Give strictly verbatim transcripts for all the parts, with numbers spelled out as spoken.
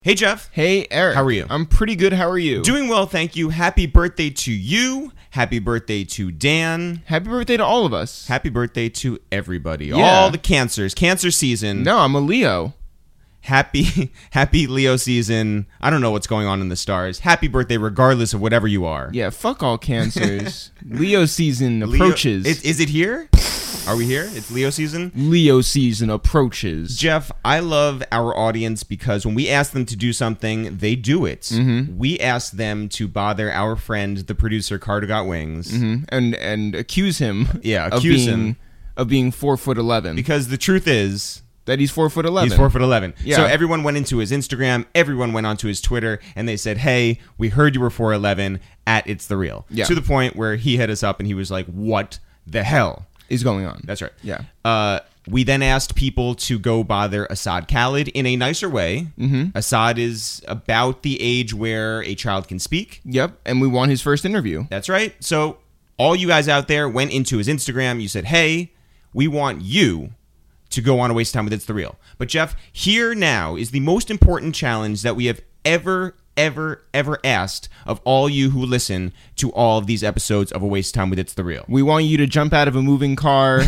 Hey, Jeff. Hey, Eric. How are you? I'm pretty good. How are you? Doing well, thank you. Happy birthday to you. Happy birthday to Dan. Happy birthday to all of us. Happy birthday to everybody. Yeah. All the cancers. Cancer season. No, I'm a Leo. Happy, happy Leo season. I don't know what's going on in the stars. Happy birthday regardless of whatever you are. Yeah, fuck all cancers. Leo season Leo- approaches. Is, is it here? Are we here? It's Leo season? Leo season approaches. Jeff, I love our audience because when we ask them to do something, they do it. Mm-hmm. We ask them to bother our friend, the producer, Carter Got Wings. Mm-hmm. And and accuse him Yeah, of accuse being, him. of being four foot eleven. Because the truth is, that he's four foot eleven. he's four foot eleven. Yeah. So everyone went into his Instagram, everyone went onto his Twitter, and they said, hey, we heard you were four eleven at It's The Real. Yeah. To the point where he hit us up and he was like, what the hell is going on? That's right. Yeah. Uh, we then asked people to go bother Assad Khalid in a nicer way. Mm-hmm. Assad is about the age where a child can speak. Yep. And we want his first interview. That's right. So all you guys out there went into his Instagram. You said, hey, we want you to go on a waste time with It's The Real. But Jeff, here now is the most important challenge that we have ever, ever, ever asked of all you who listen to all of these episodes of A Waste Time with It's The Real. We want you to jump out of a moving car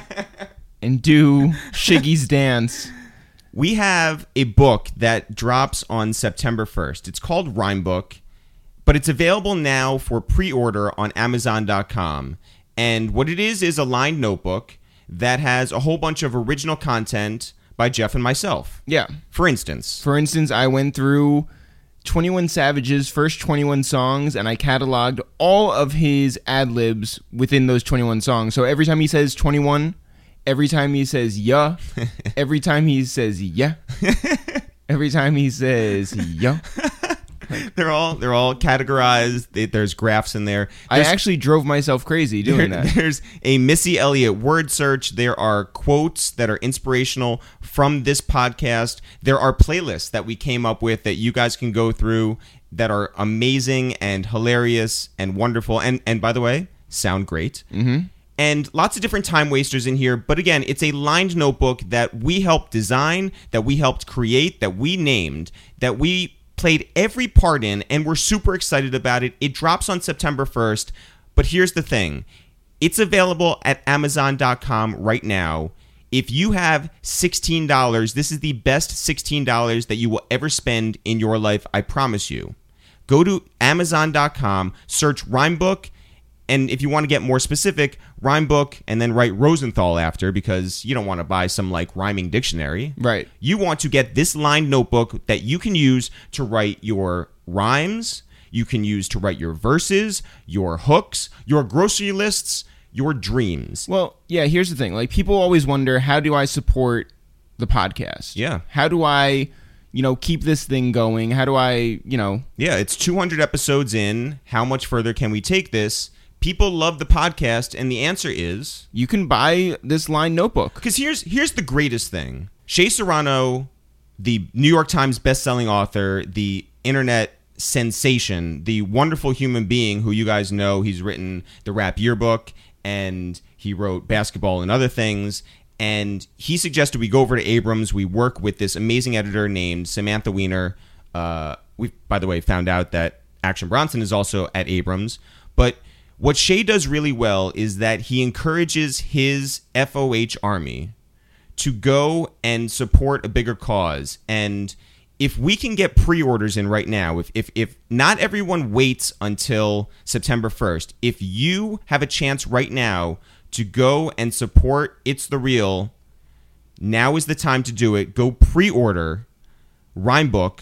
and do Shiggy's dance. We have a book that drops on September first. It's called Rhyme Book, but it's available now for pre-order on Amazon dot com. And what it is is a lined notebook that has a whole bunch of original content by Jeff and myself. Yeah. For instance. For instance, I went through twenty-one Savage's first twenty-one songs, and I cataloged all of his ad-libs within those twenty-one songs. So every time he says twenty-one, every time he says yeah, every time he says yeah, every time he says yeah. They're all they're all categorized. They, there's graphs in there. There's, I actually drove myself crazy doing there, that. There's a Missy Elliott word search. There are quotes that are inspirational from this podcast. There are playlists that we came up with that you guys can go through that are amazing and hilarious and wonderful. And and by the way, sound great. Mm-hmm. And lots of different time wasters in here. But again, it's a lined notebook that we helped design, that we helped create, that we named, that we played every part in, and we're super excited about it. It drops on September first, but here's the thing. It's available at Amazon dot com right now. If you have sixteen dollars, this is the best sixteen dollars that you will ever spend in your life, I promise you. Go to Amazon dot com, search Rhyme Book, and if you want to get more specific, Rhyme Book, and then write Rosenthal after, because you don't want to buy some like rhyming dictionary. Right. You want to get this lined notebook that you can use to write your rhymes, you can use to write your verses, your hooks, your grocery lists, your dreams. Well, yeah, here's the thing. Like, people always wonder, how do I support the podcast? Yeah. How do I, you know, keep this thing going? How do I, you know... Yeah, it's two hundred episodes in. How much further can we take this? People love the podcast, and the answer is... You can buy this lined notebook. Because here's here's the greatest thing. Shea Serrano, the New York Times bestselling author, the internet sensation, the wonderful human being who you guys know, he's written the Rap Yearbook, and he wrote Basketball and Other Things, and he suggested we go over to Abrams. We work with this amazing editor named Samantha Weiner. Uh, we, by the way, found out that Action Bronson is also at Abrams, but... What Shea does really well is that he encourages his F O H army to go and support a bigger cause. And if we can get pre-orders in right now, if, if, if not everyone waits until September first, if you have a chance right now to go and support It's The Real, now is the time to do it. Go pre-order Rhyme Book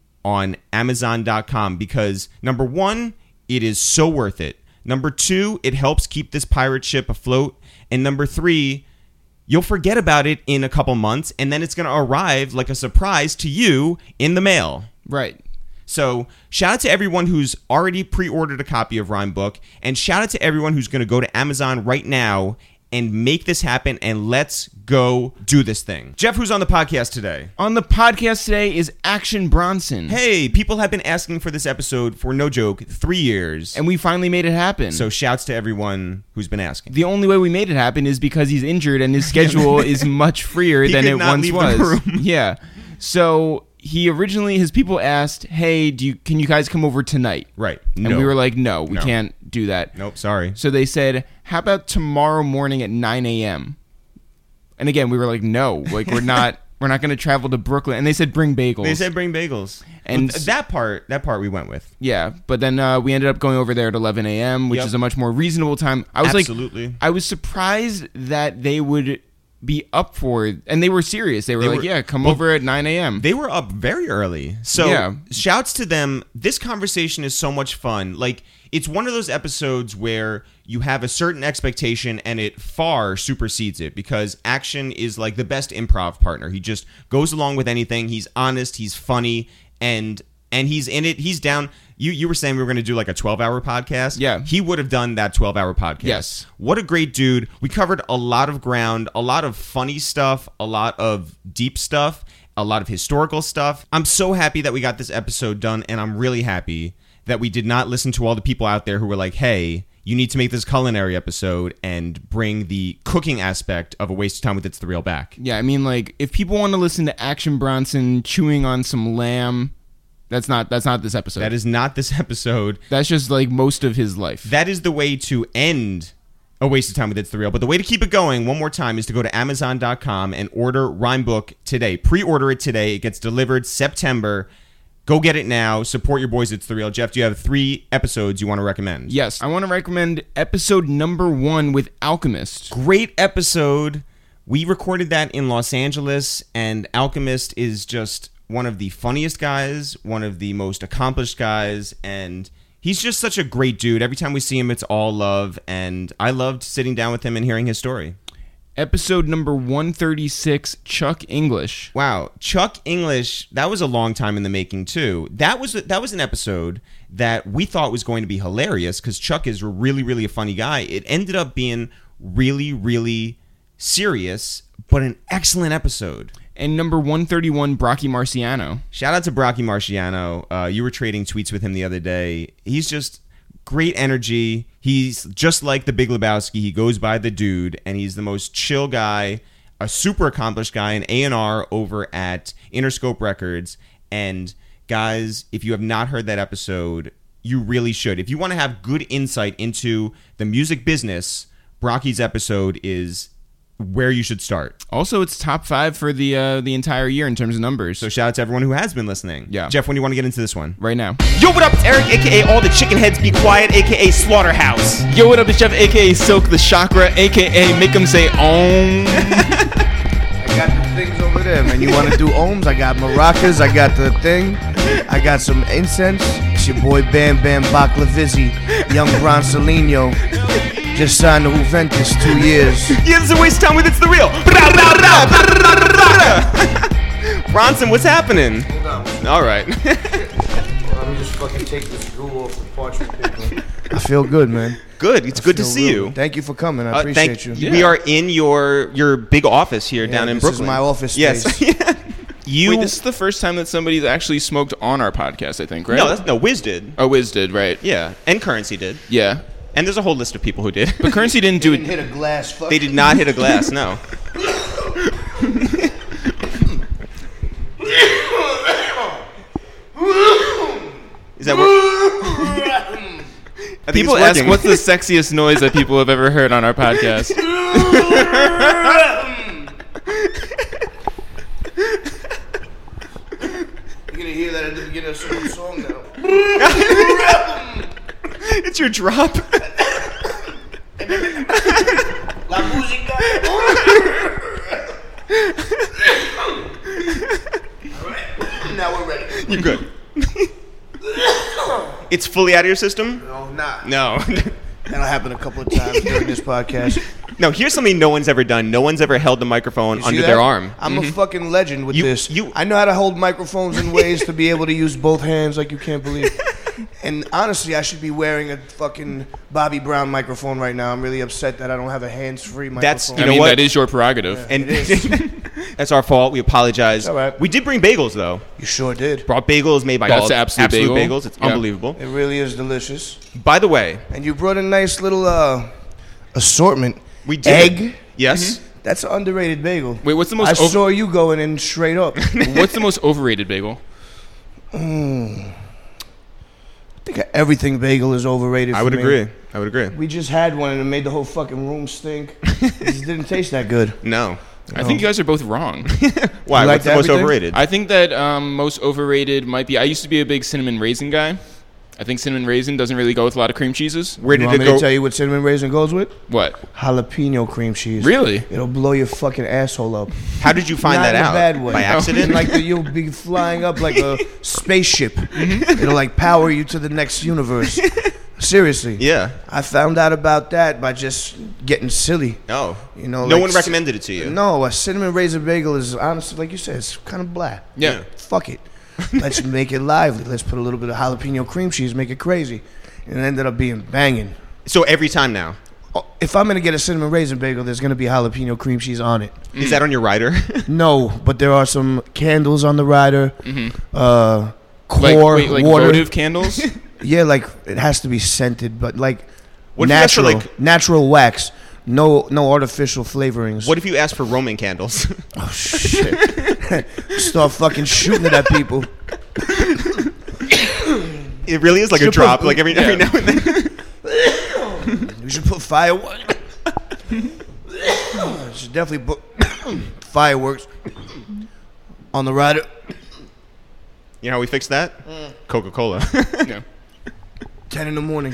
on Amazon dot com because, number one, it is so worth it. Number two, it helps keep this pirate ship afloat. And number three, you'll forget about it in a couple months, and then it's going to arrive like a surprise to you in the mail. Right. So shout out to everyone who's already pre-ordered a copy of Rhyme Book, and shout out to everyone who's going to go to Amazon right now and make this happen, and let's go do this thing. Jeff, who's on the podcast today? On the podcast today is Action Bronson. Hey, people have been asking for this episode for, no joke, three years. And we finally made it happen. So shouts to everyone who's been asking. The only way we made it happen is because he's injured and his schedule is much freer He than could it not once leave the was. room. Yeah. So he originally, his people asked, hey, do you can you guys come over tonight? Right. And No. we were like, no, we No. can't do that. Nope, sorry. So they said, how about tomorrow morning at nine a.m.? And again, we were like, no, like we're not we're not going to travel to Brooklyn. And they said bring bagels. They said bring bagels. And And that part, that part we went with. Yeah, but then uh, we ended up going over there at eleven a.m., which Yep. is a much more reasonable time. I was Absolutely. like, I was surprised that they would be up for it, and they were serious. They were They like, were- yeah, come well, over at nine a.m. They were up very early. So Yeah. shouts to them. This conversation is so much fun. Like, it's one of those episodes where you have a certain expectation and it far supersedes it because Action is like the best improv partner. He just goes along with anything. He's honest, he's funny, and and he's in it. He's down. You you were saying we were going to do like a twelve-hour podcast. Yeah. He would have done that twelve-hour podcast. Yes. What a great dude. We covered a lot of ground, a lot of funny stuff, a lot of deep stuff, a lot of historical stuff. I'm so happy that we got this episode done, and I'm really happy that we did not listen to all the people out there who were like, hey, you need to make this culinary episode and bring the cooking aspect of A Waste of Time with It's the Real back. Yeah, I mean, like, if people want to listen to Action Bronson chewing on some lamb, that's not that's not this episode. That is not this episode. That's just, like, most of his life. That is the way to end A Waste of Time with It's the Real. But the way to keep it going, one more time, is to go to amazon dot com and order Rhymebook today. Pre-order it today. It gets delivered September. Go get it now. Support your boys. It's the Real. Jeff, do you have three episodes you want to recommend? Yes, I want to recommend episode number one with Alchemist. Great episode. We recorded that in Los Angeles, and Alchemist is just one of the funniest guys, one of the most accomplished guys, and he's just such a great dude. Every time we see him, it's all love, and I loved sitting down with him and hearing his story. Episode number one thirty-six, Chuck English. Wow, Chuck English, that was a long time in the making too. That was that was an episode that we thought was going to be hilarious because Chuck is really, really a funny guy. It ended up being really, really serious, but an excellent episode. And number one thirty-one, Brocky Marciano. Shout out to Brocky Marciano. Uh, you were trading tweets with him the other day. He's just great energy. He's just like the Big Lebowski. He goes by the dude, and he's the most chill guy, a super accomplished guy, an A and R over at Interscope Records. And guys, if you have not heard that episode, you really should. If you want to have good insight into the music business, Brocky's episode is where you should start. Also, it's top five for the uh, the entire year in terms of numbers. So shout out to everyone who has been listening. Yeah. Jeff, when do you want to get into this one? Right now. Yo, what up? It's Eric, a k a. All the Chicken Heads Be Quiet, a k a. Slaughterhouse. Yo, what up? It's Jeff, a k a. Silk the Chakra, a k a. Make 'em say Om. I got the things over there, man. You want to do ohms? I got maracas. I got the thing. I got some incense. It's your boy Bam Bam Baklavizzi, young Bronsolino. Just signed to Juventus, two years. Yeah, this is A Waste of Time with It's the Real. Bronson, what's happening? Hold on. All right. Let me just fucking take this glue off the parchment paper. I feel good, man. Good. It's good to Feel see real you. good. Thank you for coming. I Uh, appreciate thank- you. We are in your your big office here Yeah, down in this is Brooklyn. my office Yes. space. You. Wait, this is the first time that somebody's actually smoked on our podcast, I think, right? no, that's, no. Wiz did. Oh, Wiz did, right. Yeah, and Currency did, Yeah. and there's a whole list of people who did. But Currency didn't do Didn't it. hit a glass. Fuck. They did not hit a glass. No. Is that what? I think People it's ask, working. what's the sexiest noise that people have ever heard on our podcast? You're gonna hear that at the beginning of some song now. It's your drop. La música. Alright, now we're ready. You're good. It's fully out of your system? No, nah. No. That'll happen a couple of times during this podcast. No, here's something no one's ever done. No one's ever held the microphone You see under that? their arm. Mm-hmm. I'm a fucking legend with You- this. you- I know how to hold microphones in ways to be able to use both hands like you can't believe. And honestly, I should be wearing a fucking Bobby Brown microphone right now. I'm really upset that I don't have a hands-free microphone. That's- I You know mean, what? that is your prerogative. And It is. that's our fault. We apologize. It's all right. We did bring bagels, though. You sure did. Brought bagels made by That's all Absolute Bagel. Bagels. It's Yeah. unbelievable. It really is delicious. By the way, And you brought a nice little uh, assortment. we did. Egg. Yes. That's an underrated bagel. Wait, what's the most? I Over- saw you going in straight up. what's the most overrated bagel? Mm. I think everything bagel is overrated. I for would me. agree. I would agree. We just had one and it made the whole fucking room stink. It just didn't taste that good. No. I think you guys are both wrong. Why? You like What's the most everything? overrated? I think that um, most overrated might be. I used to be a big cinnamon raisin guy. I think cinnamon raisin doesn't really go with a lot of cream cheeses. Where You did want it me go? to tell you what cinnamon raisin goes with? What? Jalapeno cream cheese. Really? It'll blow your fucking asshole up. How did you find Not that in a out? bad way. By accident? Like the, you'll be flying up like a spaceship. It'll like power you to the next universe. Seriously. Yeah. I found out about that by just getting silly. Oh. You know, No like one c- recommended it to you. No, a cinnamon raisin bagel is honestly, like you said, it's kind of blah. Yeah. Fuck it. Let's make it lively. Let's put a little bit of jalapeno cream cheese, make it crazy. And it ended up being banging. So every time now. Oh, If I'm going to get a cinnamon raisin bagel, there's going to be jalapeno cream cheese on it. Is that on your rider? No, but there are some candles on the rider. Uh, Like, core, wait, like water. votive candles? Yeah, like it has to be scented, but like What if you ask for, natural, like- natural wax. No, no artificial flavorings. What if you ask for Roman candles? Oh shit! Start fucking shooting it at people. It really is like a Should drop, put- like every, every yeah. now and then. You should put fireworks. Should definitely put fireworks on the rider. You know how we fixed that? Coca-Cola. No. Ten in the morning.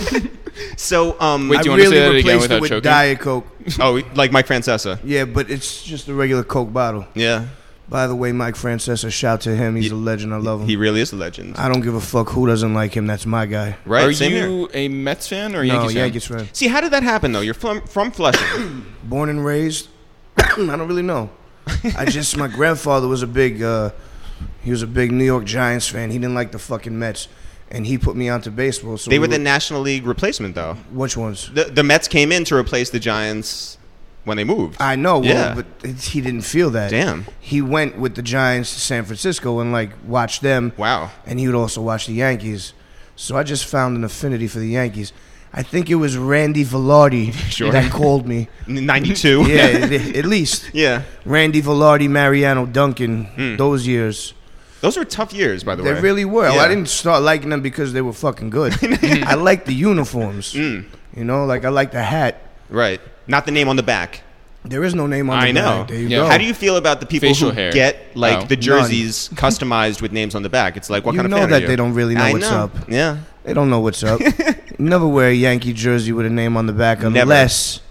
So, um, Wait, I do you want to really say that again replaced without it with choking? Diet Coke. oh, like Mike Francesa. Yeah, but it's just a regular Coke bottle. Yeah. By the way, Mike Francesa, shout to him. He's a legend. I love him. He really is a legend. I don't give a fuck who doesn't like him. That's my guy. Right? Are Same here. you a Mets fan or a No, Yankees fan? Yankees fan. See, how did that happen, though? You're from, from Flushing. Born and raised. I don't really know. I just my grandfather was a big uh, he was a big New York Giants fan. He didn't like the fucking Mets, and he put me onto baseball. So They we were the National League replacement, though. which ones? The, the Mets came in to replace the Giants when they moved. I know, well, Yeah. but it, he didn't feel that. Damn. He went with the Giants to San Francisco and like watched them. Wow. And he would also watch the Yankees. So I just found an affinity for the Yankees. I think it was Randy Velarde Sure. that called me. ninety-two. Yeah, at, at least. Yeah. Randy Velarde, Mariano Duncan, Hmm. those years. Those were tough years, by the They way. really were. Yeah. I didn't start liking them because they were fucking good. I liked the uniforms. Mm. You know, like I like the hat. Right. Not the name on the back. There is no name on the I know. back. There you Yeah. go. How do you feel about the people Facial who hair. get like Oh. the jerseys customized with names on the back? It's like, what You kind of know fan that are you? they don't really know I what's know. up. Yeah. They don't know what's up. Never wear a Yankee jersey with a name on the back Never. unless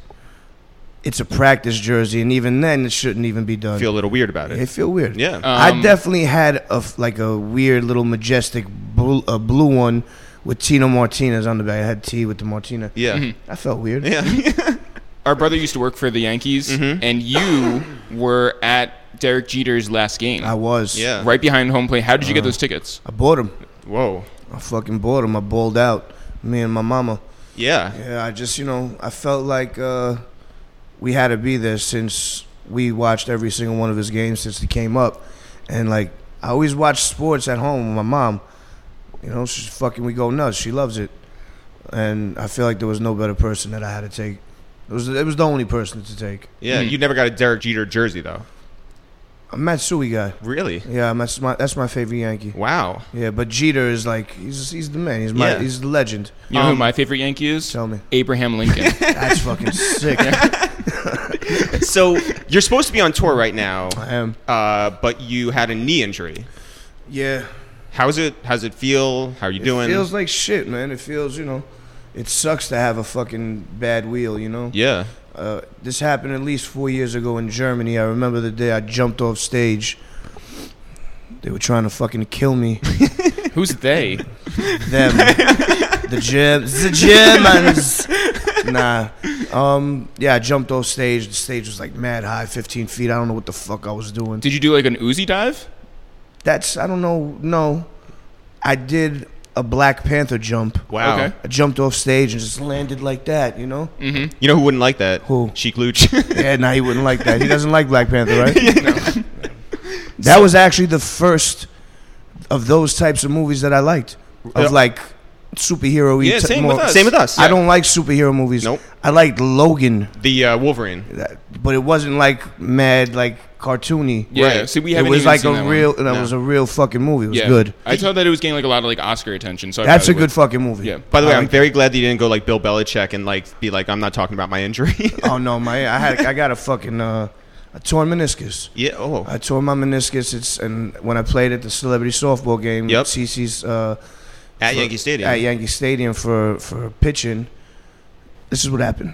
it's a practice jersey, and even then, it shouldn't even be done. Feel a little weird about it. They feel weird. Yeah. Um, I definitely had a f- like a weird little majestic blue, a blue one with Tino Martinez on the back. I had T with the Martina. yeah. Mhm. I felt weird. Yeah. Our brother used to work for the Yankees, Mhm. and you were at Derek Jeter's last game. I was. Yeah. Right behind home plate. How did you get Uh, those tickets? I bought them. Whoa. I fucking bought them. I balled out. Me and my mama. Yeah. Yeah, I just, you know, I felt like uh, we had to be there since we watched every single one of his games since he came up. And, like, I always watch sports at home with my mom. You know, she's fucking, we go nuts. She loves it. And I feel like there was no better person that I had to take. It was, it was the only person to take. Yeah. Mm. You never got a Derek Jeter jersey, though. I'm a Matsui guy. Really? Yeah, that's my, that's my favorite Yankee. Wow. Yeah, but Jeter is like, he's he's the man. He's my Yeah. he's the legend. You know who Um, my favorite Yankee is? Tell me. Abraham Lincoln. That's fucking sick. So you're supposed to be on tour right now, I am. uh, but you had a knee injury. Yeah. How's it? How's it feel? How are you doing? It feels like shit, man. It feels, you know, it sucks to have a fucking bad wheel, you know? yeah. Uh, this happened at least four years ago in Germany. I remember the day I jumped off stage. They were trying to fucking kill me. Who's they? Them. the Germans. The Germans. Nah. Um, yeah, I jumped off stage. The stage was like mad high, fifteen feet. I don't know what the fuck I was doing. Did you do like an Uzi dive? That's, I don't know. No. I did a Black Panther jump. Wow. Okay. I jumped off stage and just landed like that, you know? Mm-hmm. You know who wouldn't like that? Who? Sheik Luch. Yeah, nah, he wouldn't like that. He doesn't like Black Panther, right? That was actually the first of those types of movies that I liked. Of Yeah. like superhero. Yeah, same with us. Same with us. I yeah. don't like superhero movies. Nope. I liked Logan, The uh, Wolverine. that- but it wasn't like mad, like cartoony. Yeah, Right. see, we It haven't was even like seen a that real. one. That No. was a real fucking movie. It was Yeah. good. I thought that it was getting like a lot of like Oscar attention. So I That's a probably good fucking movie. Yeah. By the way, I I'm like- very glad that you didn't go like Bill Belichick and like be like, I'm not talking about my injury. Oh no, my I had I got a fucking uh, a torn meniscus. yeah. Oh. I tore my meniscus. It's and when I played at the celebrity softball game, Yep. Cece's uh, At for- Yankee Stadium. At Yankee Stadium for for pitching. This is what happened.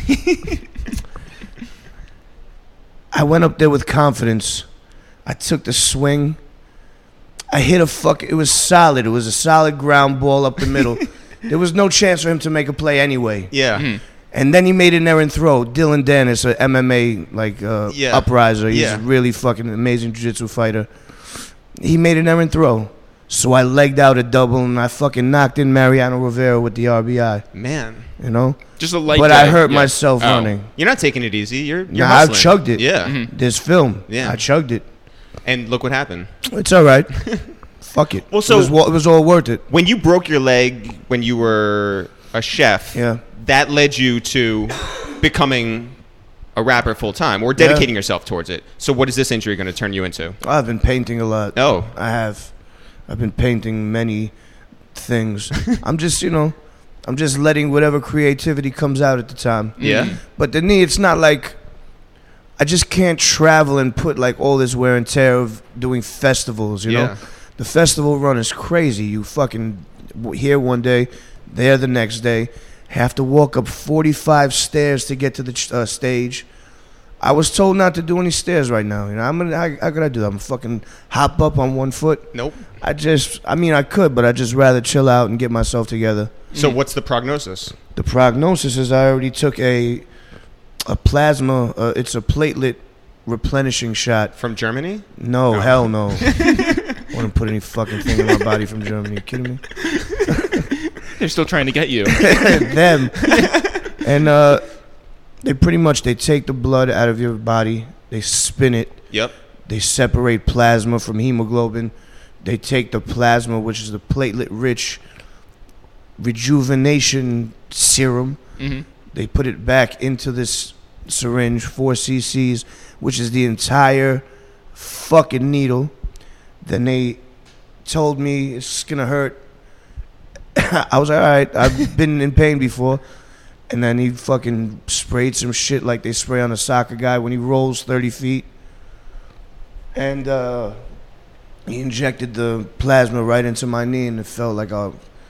I went up there with confidence. I took the swing. I hit a fuck. It was solid. It was a solid ground ball up the middle. There was no chance for him to make a play anyway. yeah. Mhm. And then he made an errant throw. Dylan Dennis, a M M A like uh, Yeah. upriser. He's Yeah. a really fucking amazing jiu-jitsu fighter. He made an errant throw. So I legged out a double and I fucking knocked in Mariano Rivera with the R B I. Man. You know? Just a light. But I day. hurt Yeah. myself Oh. running. You're not taking it easy. You're. you're Nah, I've hustling. chugged it. Yeah. Mhm. There's film. Yeah. I chugged it. And look what happened. It's all right. Fuck it. Well, so- it was, wa- it was all worth it. When you broke your leg when you were a chef, Yeah. that led you to becoming a rapper full time or dedicating yourself towards it. So what is this injury going to turn you into? I've been painting a lot. Oh. I have. I've been painting many things. I'm just, you know, I'm just letting whatever creativity comes out at the time. Yeah. But the knee, it's not like I just can't travel and put like all this wear and tear of doing festivals, you Yeah. know? The festival run is crazy. You fucking w- here one day, there the next day, have to walk up forty-five stairs to get to the ch- uh, stage. I was told not to do any stairs right now. You know, I'm gonna. How, how could I do that? I'm gonna fucking hop up on one foot. Nope. I just. I mean, I could, but I just rather chill out and get myself together. So what's the prognosis? The prognosis is I already took a a plasma. Uh, it's a platelet replenishing shot. From Germany? No, No. hell no. I wouldn't put any fucking thing in my body from Germany. You kidding me? They're still trying to get you. Them. And uh, they pretty much they take the blood out of your body. They spin it. Yep. They separate plasma from hemoglobin. They take the plasma, which is the platelet-rich rejuvenation serum. hmm They put it back into this syringe, four cc's, which is the entire fucking needle. Then they told me it's gonna hurt. I was like, all right, I've been in pain before. And then he fucking sprayed some shit like they spray on a soccer guy when he rolls thirty feet. And uh, he injected the plasma right into my knee, and it felt like I,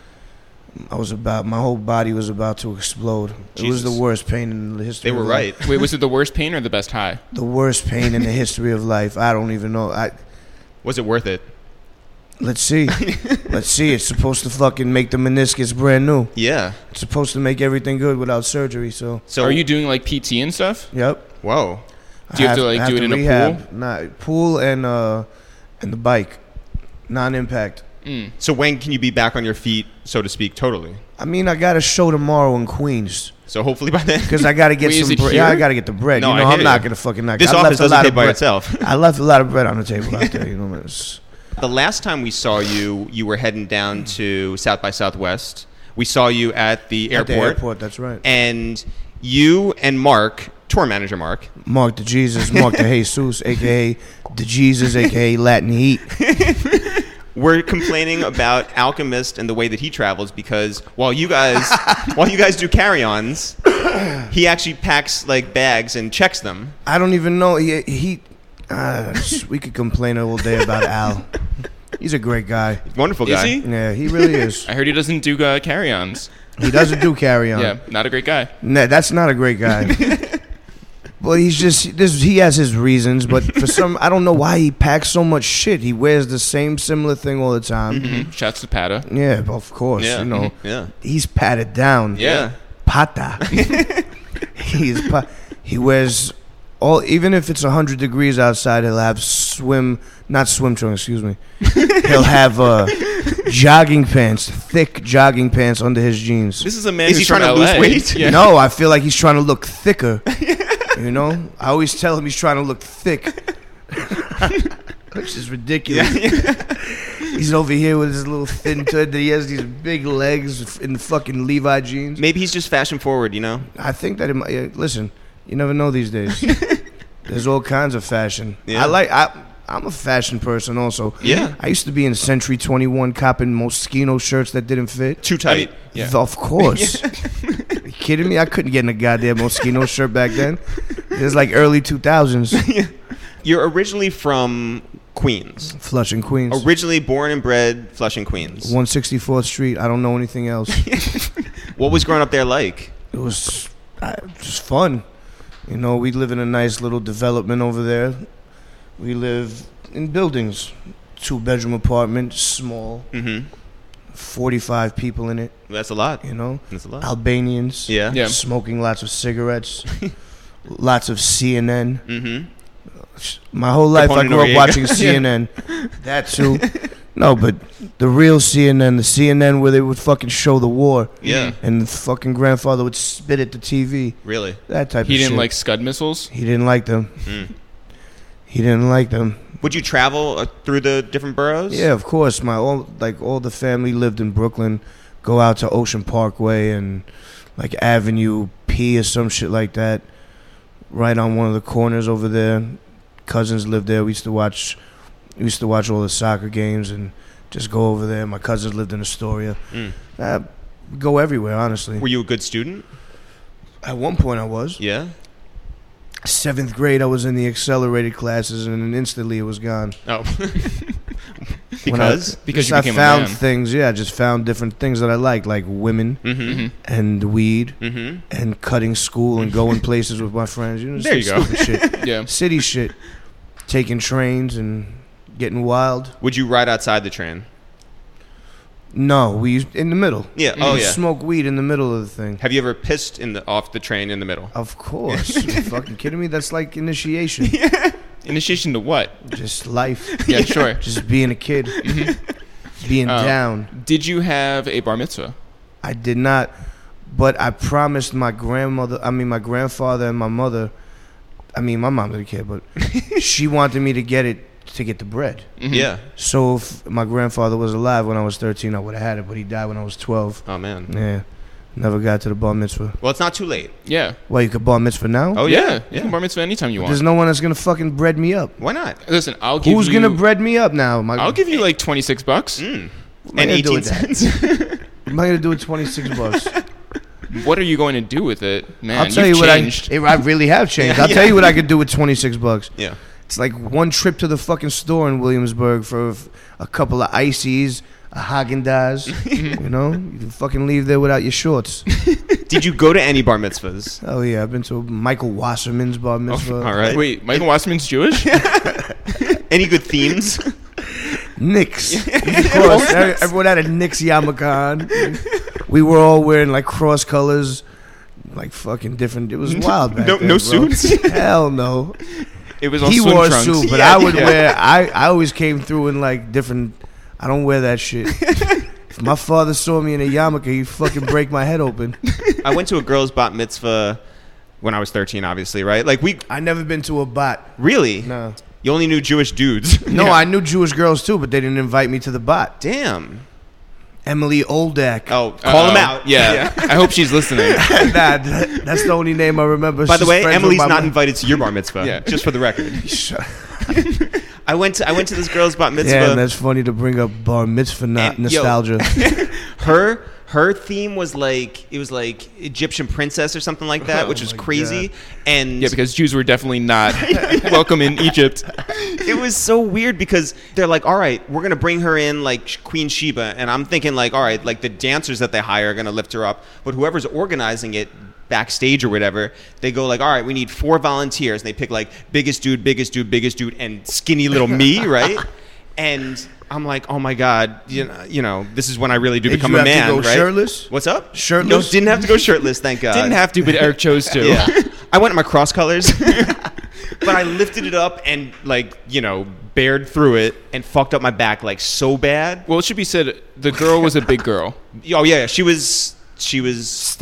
I was about, my whole body was about to explode. It was the Jesus. worst pain in the history They were of life. right. Wait, was it the worst pain or the best high? The worst pain in the history of life. I don't even know. I Was it worth it? Let's see. Let's see. It's supposed to fucking make the meniscus brand new. Yeah. It's supposed to make everything good without surgery, so. So Are you doing like P T and stuff? Yep. Whoa. Do you I have to, like, I do it in a rehab. Nah, pool and uh and the bike. Non-impact. Mm. So when can you be back on your feet, so to speak, totally? I mean, I got a show tomorrow in Queens. So hopefully by then. Because I got to get Wait, is some it bread. here? Yeah, I got to get the bread. No, you know, I hear I'm not you. going to fucking knock This I office left a doesn't lot pay of by bread. itself. I left a lot of bread on the table out there, you know. It's, The last time we saw you, you were heading down to South by Southwest. We saw you at the at airport. the airport, that's right. And you and Mark, tour manager Mark, Mark the Jesus, Mark the Jesus, a k a. the Jesus, a k a. Latin Heat. were complaining about Alchemist and the way that he travels because while you guys while you guys do carry-ons, he actually packs like bags and checks them. I don't even know. He, he uh, we could complain all day about Al. He's a great guy. Wonderful Is guy. he? Yeah, he really is. I heard he doesn't do uh, carry-ons. He doesn't do carry on. Yeah, not a great guy. Nah, that's not a great guy. Well, he's just this. He has his reasons, but for some, I don't know why he packs so much shit. He wears the same similar thing all the time. Mm-hmm. Shouts to Pata. Yeah, of course. Yeah. You know, Yeah. he's patted down. Yeah. Pata. He's pa- he wears all. Even if it's a hundred degrees outside, he'll have swim, not swim trunks. Excuse me. He'll have uh, jogging pants, thick jogging pants under his jeans. This is a man Is who's he trying from to lose L A. weight? Yeah. No, I feel like he's trying to look thicker. You know, I always tell him he's trying to look thick, which is ridiculous. He's over here with his little thin turd. He has these big legs in the fucking Levi jeans. Maybe he's just fashion forward, you know? I think that it might. Yeah, listen, you never know these days. There's all kinds of fashion. Yeah. I like. I. I'm a fashion person also. Yeah. I used to be in Century twenty-one copping Moschino shirts that didn't fit. Too tight. Yeah. Of course. Are you kidding me? I couldn't get in a goddamn Moschino shirt back then. It was like early two thousands. You're originally from Queens. Flushing, Queens. Originally born and bred Flushing, Queens. one sixty-fourth Street. I don't know anything else. What was growing up there like? It was uh, just fun. You know, we live in a nice little development over there. We live in buildings, two bedroom apartment, small, Mm-hmm. forty-five people in it. That's a lot. You know, That's a lot. Albanians, Yeah. Yeah. smoking lots of cigarettes, lots of C N N. Mm-hmm. My whole life, I Capone grew up Noriega. watching C N N. That too. No, but the real C N N, the C N N where they would fucking show the war, Yeah. and the fucking grandfather would spit at the T V. Really? That type He of didn't shit. like Scud missiles. He didn't like them. Mm. He didn't like them. Would you travel uh, through the different boroughs? Yeah, of course. My all like all the family lived in Brooklyn. Go out to Ocean Parkway and like Avenue P or some shit like that. Right on one of the corners over there. Cousins lived there. We used to watch. We used to watch all the soccer games and just go over there. My cousins lived in Astoria. Mm. Uh, go everywhere, honestly. Were you a good student? At one point, I was. Yeah. Seventh grade, I was in the accelerated classes, and then instantly it was gone. Oh. When I- Because? Because just you I became a found man. things. Yeah, I just found different things that I liked, like women Mm-hmm. and weed Mm-hmm. and cutting school and going places with my friends. You know, There you some go. stupid shit. Yeah. City shit. Taking trains and getting wild. Would you ride outside the train? No, we used in the middle. Yeah. Oh, We yeah. smoke weed in the middle of the thing. Have you ever pissed in the off the train in the middle? Of course. You fucking kidding me? That's like initiation. Initiation to what? Just life. Yeah, sure. Just being a kid. Being Oh. down. Did you have a bar mitzvah? I did not, but I promised my grandmother, I mean my grandfather and my mother, I mean my mom didn't care, but she wanted me to get it to get the bread. Mhm. Yeah. So if my grandfather was alive when I was thirteen, I would have had it, but he died when I was twelve. Oh man. Yeah, never got to the bar mitzvah. Well, it's not too late. Yeah. Well, you could bar mitzvah now? Oh yeah. yeah. You Yeah. can bar mitzvah anytime you There's want. no one that's gonna fucking bread me up. Why not? Listen, I'll give Who's you. gonna bread me up now? My, I'll give you like twenty-six bucks. Mm. What am I And gonna do eighteen with that? cents. What am I gonna do with twenty-six bucks? What are you going to do with it, man? I'll tell you've you what I, changed. I really have changed. I'll Yeah. tell you what I could do with twenty-six bucks. yeah. It's like one trip to the fucking store in Williamsburg for f- a couple of ices, a Haagen-Dazs. You know, you can fucking leave there without your shorts. Did you go to any bar mitzvahs? Oh yeah, I've been to Michael Wasserman's bar mitzvah. all right. Wait, Michael Wasserman's Jewish? Any good themes? Knicks, of course. Every- Everyone had a Knicks yarmulke on. We were all wearing like cross colors, like fucking different. It was wild back No- then, no bro. suits? Hell no. It was all He swim wore a trunks. suit, but Yeah, I would yeah. wear. I, I always came through in like different. I don't wear that shit. If my father saw me in a yarmulke, he'd fucking break my head open. I went to a girl's bat mitzvah when I was thirteen, obviously, right? Like we I never been to a bot. really. No, You only knew Jewish dudes. no, Yeah. I knew Jewish girls too, but they didn't invite me to the bot. Damn. Emily Oldak. Oh, call him Uh-oh. out. Yeah. I hope she's listening. nah, that- that's the only name I remember. By the She's way, friends with Emily's my not mom. invited to your bar mitzvah. Yeah. Just for the record. Shut- I went to I went to this girl's bat mitzvah. Yeah, and that's funny to bring up bar mitzvah not And, yo, nostalgia. her her theme was like it was like Egyptian princess or something like that, Oh which was my crazy. And Yeah, because Jews were definitely not welcome in Egypt. it was so weird because they're like, all right, we're gonna bring her in like Queen Sheba, and I'm thinking like, all right, like the dancers that they hire are gonna lift her up, but whoever's organizing it backstage or whatever, they go like, all right, we need four volunteers, and they pick like biggest dude, biggest dude, biggest dude, and skinny little me, right? And I'm like, oh my god, you know, you know, this is when I really do Did become you a have to man, go right? shirtless? What's up? Shirtless? No, didn't have to go shirtless, thank God. Didn't have to, but Eric chose to. Yeah. I went in my cross colors, but I lifted it up and like, you know, bared through it and fucked up my back like so bad. Well, it should be said, the girl was a big girl. Oh yeah, she was she was Stout.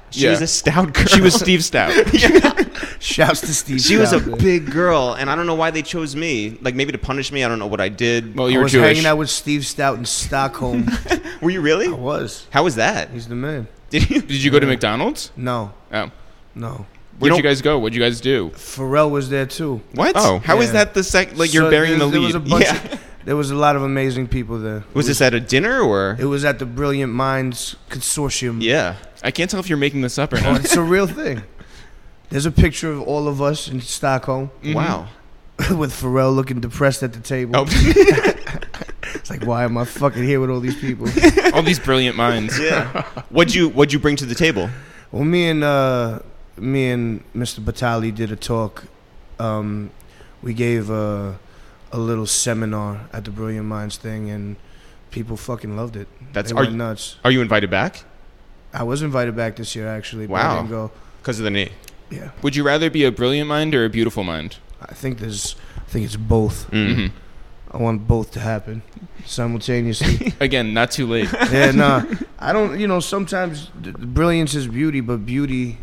She Yeah. was a stout girl. She was Steve Stout. Shouts to Steve. She was a Stout, man. big girl, and I don't know why they chose me. Like maybe to punish me. I don't know what I did. Well, I you were was Jewish. hanging out with Steve Stout in Stockholm. Were you really? I was. How was that? He's the man. Did you? Did you go to McDonald's? No, Oh. no. Where'd don't- you guys go? What'd you guys do? Pharrell was there too. What? Oh. How is Yeah. that the sec? Like you're So burying there- the there lead. was a bunch Yeah. of- there was a lot of amazing people there. Was this at a dinner or? It was at the Brilliant Minds Consortium. Yeah. I can't tell if you're making this up or Oh, not. it's a real thing. There's a picture of all of us in Stockholm Wow. with Pharrell looking depressed at the table. Oh. It's like, why am I fucking here with all these people? All these brilliant minds. Yeah. What'd you What'd you bring to the table? Well, me and uh, me and Mister Batali did a talk. Um, we gave a, a little seminar at the Brilliant Minds thing, and people fucking loved it. That's- they are went you- nuts. Are you invited back? I was invited back this year, actually. But Wow. I didn't go. Because of the knee. Yeah, Would you rather be a brilliant mind or a beautiful mind? I think there's. I think it's both. Mm. hmm I want both to happen simultaneously. Again, not too late. Yeah, nah. I don't. You know, sometimes th- brilliance is beauty, but beauty.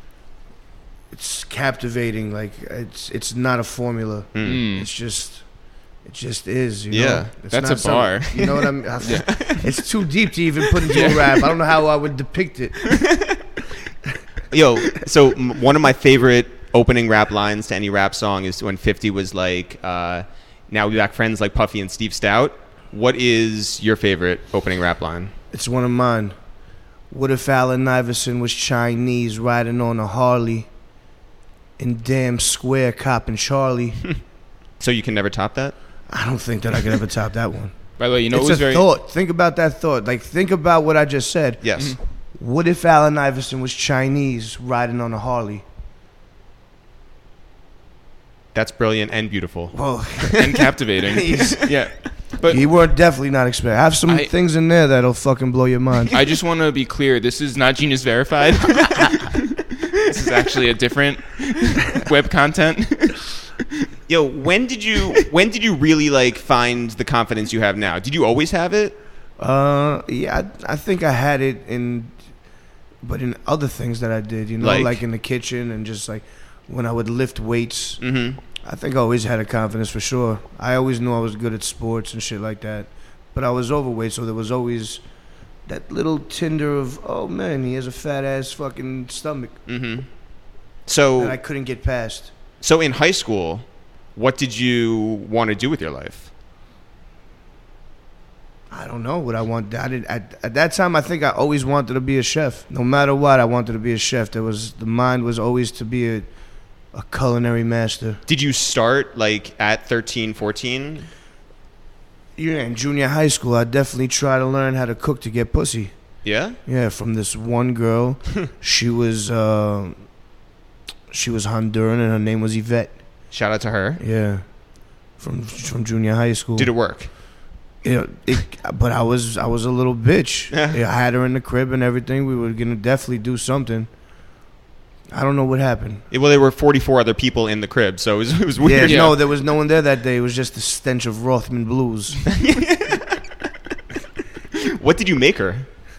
It's captivating. Like it's it's not a formula. Mm. Mm. It's just, it just is. You Yeah, know? It's that's not a some- bar. You know what I mean? It's too deep to even put into a rap. I don't know how I would depict it. Yo, so m- one of my favorite opening rap lines to any rap song is when fifty was like, uh, "Now we back friends like Puffy and Steve Stout." What is your favorite opening rap line? It's one of mine. What if Allen Iverson was Chinese riding on a Harley in damn square copping Charlie? So you can never top that? I don't think that I could ever top that one. By the way, you know it's it was a very. thought. Think about that thought. Like, think about what I just said. Yes. What if Allen Iverson was Chinese riding on a Harley? That's brilliant and beautiful. Well, and captivating. He's- Yeah. But you were definitely not expecting. I have some I- things in there that'll fucking blow your mind. I just want to be clear. This is not Genius Verified. This is actually a different web content. Yo, when did you when did you really like find the confidence you have now? Did you always have it? Uh, yeah, I, I think I had it in, but in other things that I did, you know, Like? like, in the kitchen and just like when I would lift weights. Mm-hmm. I think I always had a confidence for sure. I always knew I was good at sports and shit like that, but I was overweight, so there was always that little tinder of, oh man, he has a fat ass fucking stomach Mm-hmm. So that I couldn't get past. so in high school, what did you want to do with your life? I don't know what I want. I did at, at that time. I think I always wanted to be a chef. No matter what, I wanted to be a chef. There was the mind was always to be a a culinary master. Did you start like at thirteen, fourteen? Yeah, in junior high school, I definitely tried to learn how to cook to get pussy. Yeah? Yeah, from this one girl. she was uh, she was Honduran and her name was Yvette. Shout out to her. Yeah, from from junior high school. Did it work? Yeah, it, but I was I was a little bitch. Yeah. Yeah, I had her in the crib and everything. We were gonna definitely do something. I don't know what happened. It- well, there were forty-four other people in the crib, so it was, it was Yeah, weird. Yeah. no, there was no one there that day. It was just the stench of Rothman blues. What did you make her?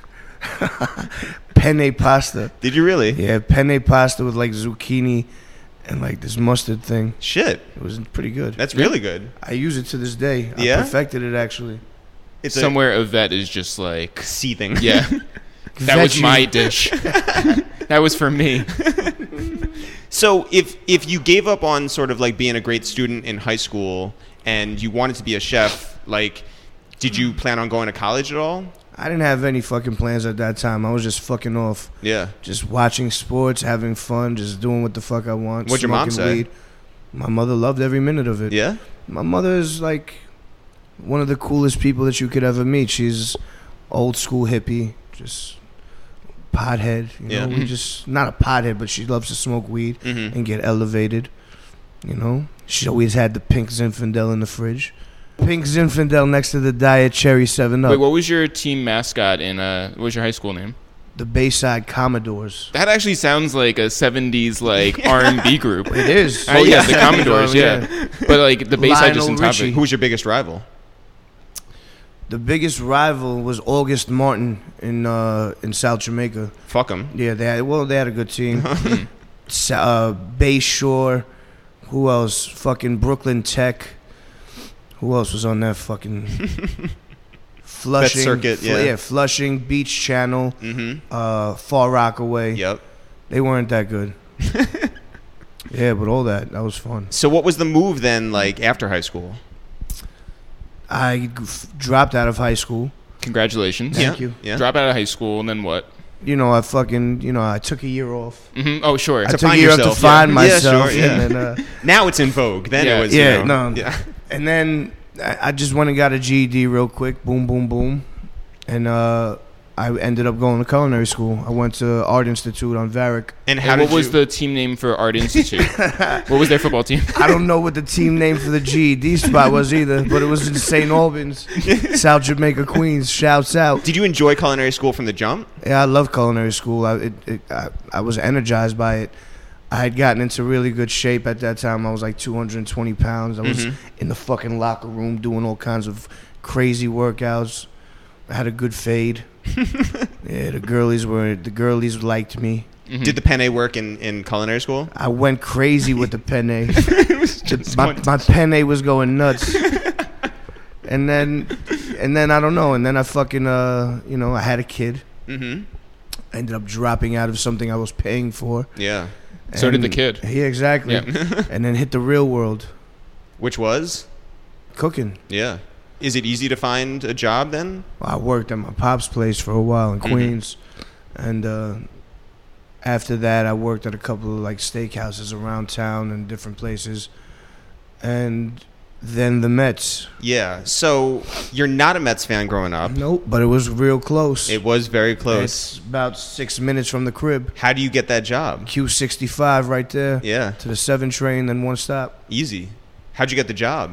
Penne pasta. Did you really? Yeah, penne pasta with like zucchini and like this mustard thing. Shit, It was pretty good. that's really good. I use it to this day. I Yeah? perfected it actually. It's a Somewhere Yvette is just like, seething. yeah, that was Veggie. my dish. That was for me. So if if you gave up on sort of like being a great student in high school and you wanted to be a chef, like, did you plan on going to college at all? I didn't have any fucking plans at that time. I was just fucking off. Yeah. Just watching sports, having fun, just doing what the fuck I want. What'd your mom smoking say? Weed. My mother loved every minute of it. Yeah. My mother is like one of the coolest people that you could ever meet. She's old school hippie, just pothead. You know, Yeah. we just not a pothead, but she loves to smoke weed Mm-hmm. and get elevated. You know, she always had the pink Zinfandel in the fridge. Pink Zinfandel next to the Diet Cherry Seven Up. Wait, what was your team mascot in? Uh, what was your high school name? The Bayside Commodores. That actually sounds like a seventies like R and B group. It is. Oh yeah, the Commodores. Yeah. Yeah, but like the Bayside just in Lionel topic. Richie. Who was your biggest rival? The biggest rival was August Martin in uh, in South Jamaica. Fuck them. Yeah, they had well, they had a good team. Sa- uh, Bay Shore. Who else? Fucking Brooklyn Tech. Who else was on that fucking Flushing? circuit, yeah. yeah, Flushing, Beach Channel, Mm-hmm. uh, Far Rockaway. Yep. They weren't that good. Yeah, but all that that was fun. So what was the move then, like after high school? I g- f- dropped out of high school. Congratulations. Thank yeah. you. Yeah. Drop out of high school, and then what? You know, I fucking, you know, I took a year off. hmm Oh, sure. I To took a find year off yourself, to find yeah. myself. Yeah, sure, yeah. And then, uh, Now it's in vogue. Then Yeah. it was. Yeah, you know, no. Yeah. and then I, I just went and got a G E D real quick. Boom, boom, boom. And uh, I ended up going to culinary school. I went to Art Institute on Varick. And how And what did was you? the team name for Art Institute? What was their football team? I don't know what the team name for the G E D spot was either, but it was in Saint Albans, South Jamaica, Queens. Shouts out. Did you enjoy culinary school from the jump? Yeah, I love culinary school. I, it, it, I, I was energized by it. I had gotten into really good shape at that time. I was like two hundred twenty pounds. I was Mhm. in the fucking locker room doing all kinds of crazy workouts. I had a good fade. Yeah, the girlies were the girlies liked me. Mhm. Did the penne work in, in culinary school? I went crazy with the penne. Just my, one- my penne was going nuts. And then, and then I don't know. And then I fucking, uh, you know, I had a kid. Mm-hmm. I ended up dropping out of something I was paying for. Yeah. So did the And- kid. Yeah, exactly. Yeah. And then hit the real world, Which was? cooking. Yeah. Is it easy to find a job then? I worked at my pop's place for a while in Mhm. Queens, and uh, after that, I worked at a couple of like steakhouses around town and different places, and then the Mets. Yeah. So you're not a Mets fan growing up. Nope, but it was real close. It was very close. It's about six minutes from the crib. How do you get that job? Q sixty-five right there Yeah. to the seven train, then one stop. Easy. How'd you get the job?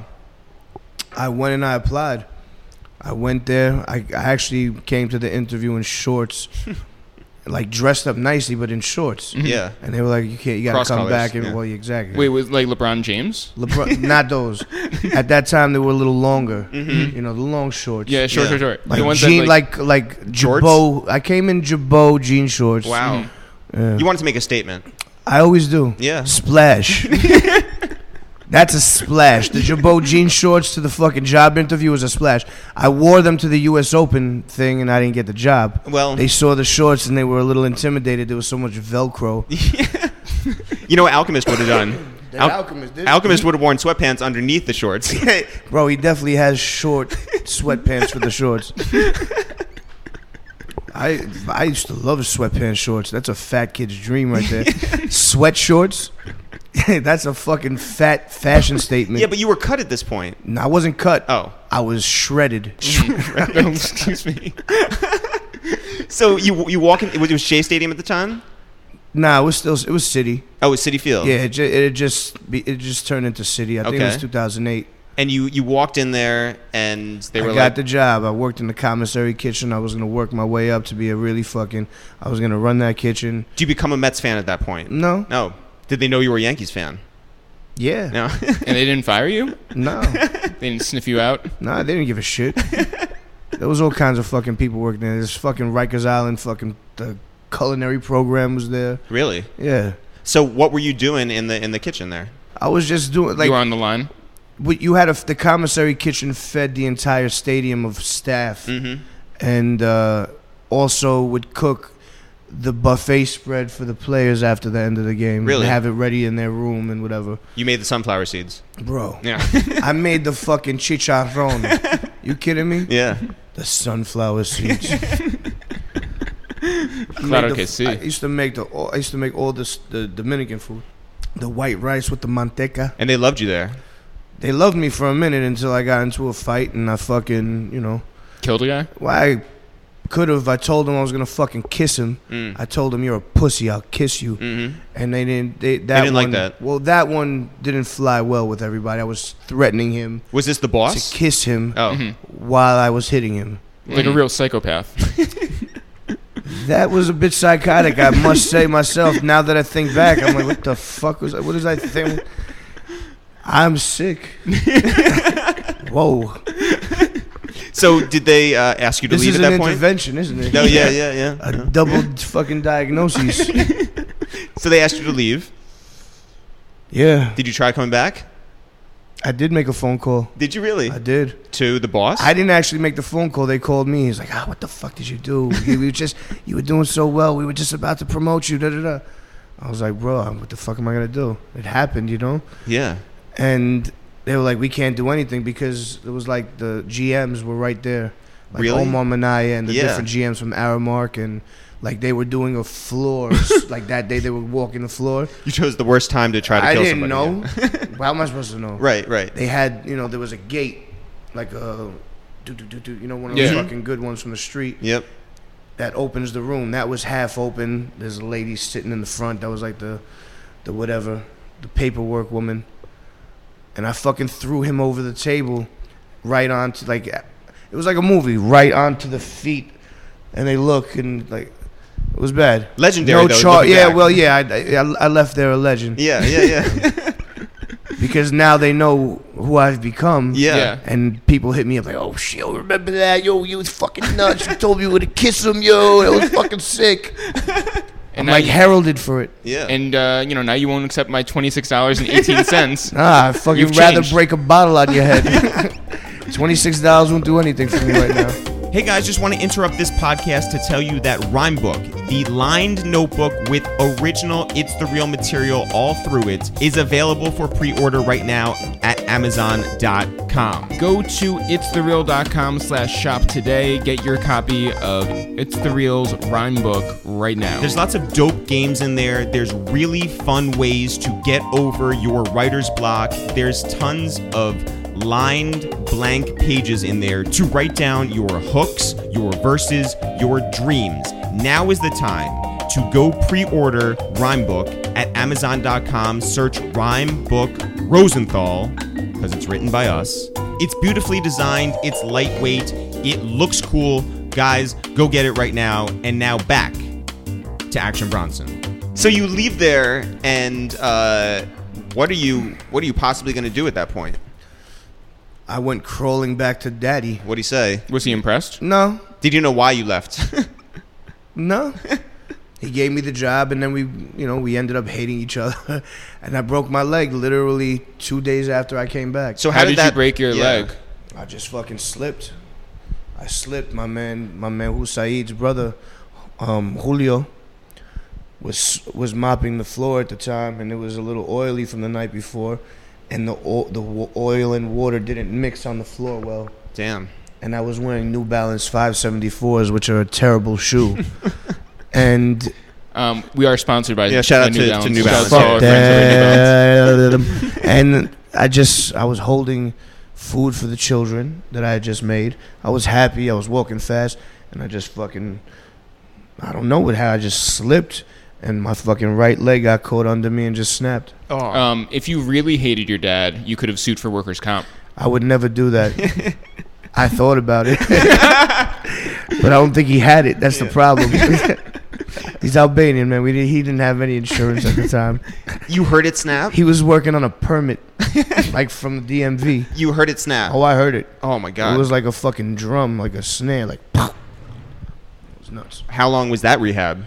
I went and I applied. I went there. I, I actually came to the interview in shorts, like dressed up nicely, but in shorts. Mhm. Yeah. And they were like, "You can't. You gotta Cross come colors, back." And yeah. well, exactly. Wait, was like LeBron James? LeBron, not those. At that time, they were a little longer. Mhm. You know, the long shorts. Yeah, short, Yeah. short, short. Like the ones jean, that like, like like Jorts? Jabot. I came in Jabot jean shorts. Wow. Yeah. You wanted to make a statement. I always do. Yeah. Splash. That's a splash. The Jabot jean shorts to the fucking job interview was a splash. I wore them to the U S Open thing and I didn't get the job. Well, They saw the shorts and they were a little intimidated. There was so much Velcro. you know what Alchemist would have done? The Al- Alchemist did. Alchemist would have worn sweatpants underneath the shorts. Bro, he definitely has short sweatpants for the shorts. I I used to love sweatpants shorts. That's a fat kid's dream right there. Sweat shorts. That's a fucking fat fashion statement. Yeah, but you were cut at this point. No, I wasn't cut. Oh. I was shredded. Oh, excuse me. So you you walk in, it was, it was Shea Stadium at the time? Nah, it was still it was city. Oh, it was City Field. Yeah, it, ju- it had just be, it just turned into city. I think it was Okay. two thousand eight. And you, you walked in there and they were I got like, the job. I worked in the commissary kitchen. I was gonna work my way up to be a really fucking. I was gonna run that kitchen. do you become a Mets fan at that point? No. No. Did they know you were a Yankees fan? Yeah. No. And they didn't fire you? No. They didn't sniff you out? Nah, they didn't give a shit. There was all kinds of fucking people working there. This fucking Rikers Island fucking the culinary program was there. Really? Yeah. So what were you doing in the in the kitchen there? I was just doing like you were on the line? what you had a the commissary kitchen fed the entire stadium of staff. Mm-hmm. And uh, also would cook the buffet spread for the players after the end of the game. Really? Have it ready in their room and whatever. You made the sunflower seeds. Bro, Yeah. I made the fucking chicharrón. You kidding me? Yeah. The sunflower seeds. Claro Made que the- sí. I used to make the I used to make all this the Dominican food. The white rice with the manteca. And they loved you there. They loved me for a minute until I got into a fight and I fucking, you know, Killed a guy? well, I could have. I told him I was gonna fucking kiss him. Mm. I told him you're a pussy. I'll kiss you. Mm-hmm. And they didn't. They, that didn't like one, that. Well, that one didn't fly well with everybody. I was threatening him Was this the boss? to kiss him Oh. Mhm. while I was hitting him. Like a real psychopath. That was a bit psychotic, I must say myself. Now that I think back, I'm like, what the fuck was? What is I think? I'm sick. Whoa. So did they uh, ask you to This leave is at an that point? intervention, isn't it? No, yeah, yeah, yeah. A double fucking diagnosis. So they asked you to leave. Yeah. Did you try coming back? I did make a phone call. Did you really? I did. To the boss? I didn't actually make the phone call. They called me. He's like, ah, what the fuck did you do? You were just, you were doing so well. We were just about to promote you. Da da da. I was like, bro, what the fuck am I gonna do? It happened, you know. Yeah. And they were like, we can't do anything because it was like the G Ms were right there, like Really? Omar Minaya and the Yeah. different G Ms from Aramark, and like they were doing a floor. Like that day they were walking the floor. You chose the worst time to try to I kill didn't somebody. know. How am I supposed to know? Right, right. They had, you know, there was a gate, like a, do, do, do, do, you know, one of Yeah. those fucking good ones from the street Yep. that opens the room. That was half open. There's a lady sitting in the front. That was like the, the whatever, the paperwork woman. And I fucking threw him over the table, right onto like, it was like a movie, right onto the feet. And they look and like, it was bad. Legendary, No though, char- looking Yeah, back. well, yeah, I, I, I left there a legend. Yeah, yeah, yeah. Because now they know who I've become. Yeah. Yeah. And people hit me up like, oh, shit, yo, remember that? Yo, you was fucking nuts. You told me you were going to kiss him, yo. That was fucking sick. And I'm now like you- heralded for it. Yeah. And uh, you know, now you won't accept my twenty-six dollars and eighteen cents. Nah, I fucking You've rather changed. break a bottle on your head. twenty-six dollars won't do anything for me right now. Hey guys, just want to interrupt this podcast to tell you that Rhyme Book, the lined notebook with original It's the Real material all through it, is available for pre-order right now at amazon dot com. Go to itsthereal.com slash shop today. Get your copy of It's the Real's rhyme book right now. There's lots of dope games in there. There's really fun ways to get over your writer's block. There's tons of lined blank pages in there to write down your hooks, your verses, your dreams. Now is the time to go pre-order Rhyme Book at amazon dot com. Search Rhyme Book Rosenthal because it's written by us. It's beautifully designed. It's lightweight. It looks cool. Guys, go get it right now. And now back to Action Bronson. So you leave there, and uh, what are you? What are you possibly going to do at that point? I went crawling back to daddy. What do you say? Was he impressed? No, Did you know why you left? no. He gave me the job, and then we, you know, we ended up hating each other. And I broke my leg literally two days after I came back. So How, did, that, you break your yeah. leg? I just fucking slipped. I slipped. My man, my man, who's Saeed's brother, um, Julio, was was mopping the floor at the time, and it was a little oily from the night before, and the o- the w- oil and water didn't mix on the floor well. Damn. And I was wearing New Balance five seventy-fours, which are a terrible shoe. And Um, we are sponsored by Yeah, shout by out New to- to Balance. New Shout out Balance. to all our friends over at New Balance. that. And I just, I was holding food for the children that I had just made. I was happy. I was walking fast, and I just fucking, I don't know what how I just slipped, and my fucking right leg got caught under me and just snapped. Oh. Um, if you really hated your dad, you could have sued for workers' comp. I would never do that. I thought about it, but I don't think he had it. That's the problem. He's Albanian, man. We did, he didn't have any insurance at the time. You heard it snap? He was working on a permit, like from the D M V. You heard it snap. Oh, I heard it. Oh my god. It was like a fucking drum, like a snare, like. Pow. It was nuts. How long was that rehab?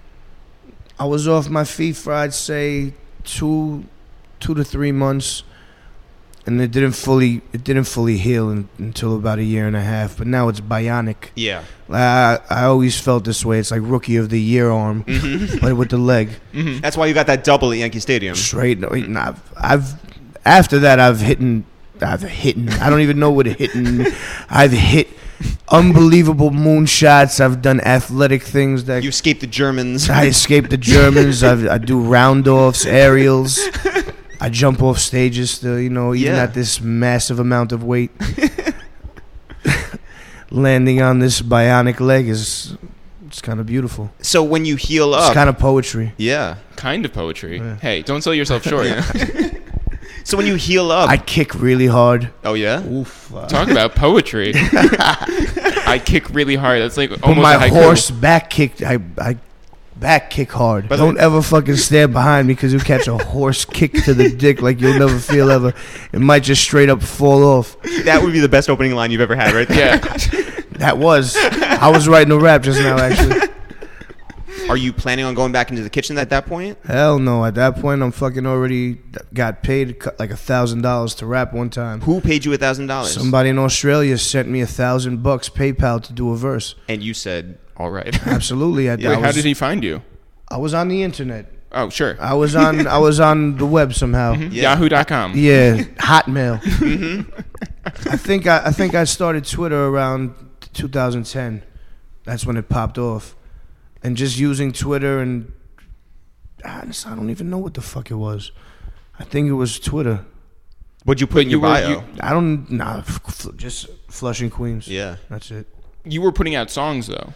I was off my feet for I'd say two, two to three months, and it didn't fully it didn't fully heal in, until about a year and a half. But now it's bionic. Yeah. I I always felt this way. It's like rookie of the year arm, but with the leg That's why you got that double at Yankee Stadium. straight. No, and I've, I've after that I've hitten. I've hitten. I don't even know what hitting. I've hit unbelievable moonshots. I've done athletic things that You escaped the Germans. I escaped the Germans. I've, I do round offs, aerials. I jump off stages still, you know, even Yeah. at this massive amount of weight. Landing on this bionic leg is it's kind of beautiful. So when you heal It's up, kind of poetry. yeah. Kind of poetry. Yeah. Hey, don't sell yourself short. So when you heal up, I kick really hard. oh yeah. Oof. uh, Talk about poetry. I kick really hard. That's like But almost my a haiku. horse back kicked. I I back kick hard. But Don't then- ever fucking stand behind me because you'll catch a horse kick to the dick like you'll never feel ever. It might just straight up fall off. That would be the best opening line you've ever had, right there. Yeah. That was. I was writing a rap just now, actually. Are you planning on going back into the kitchen at that point? Hell no. At that point, I'm fucking already got paid like a thousand dollars to rap one time. Who paid you a thousand dollars? Somebody in Australia sent me a thousand bucks PayPal to do a verse. And you said, "All right." Absolutely. I, Yeah, I Wait, was, how did he find you? I was on the internet. Oh, sure. I was on. I was on the web somehow. Yeah. Yahoo dot com. Yeah, Hotmail. Mm-hmm. I think I, I think I started Twitter around two thousand ten. That's when it popped off, and just using Twitter and honestly, I don't even know what the fuck it was. I think it was Twitter. What'd you put in you your were- bio? you- I don't nah, f- f- just Flushing Queens. yeah. That's it. You were putting out songs though.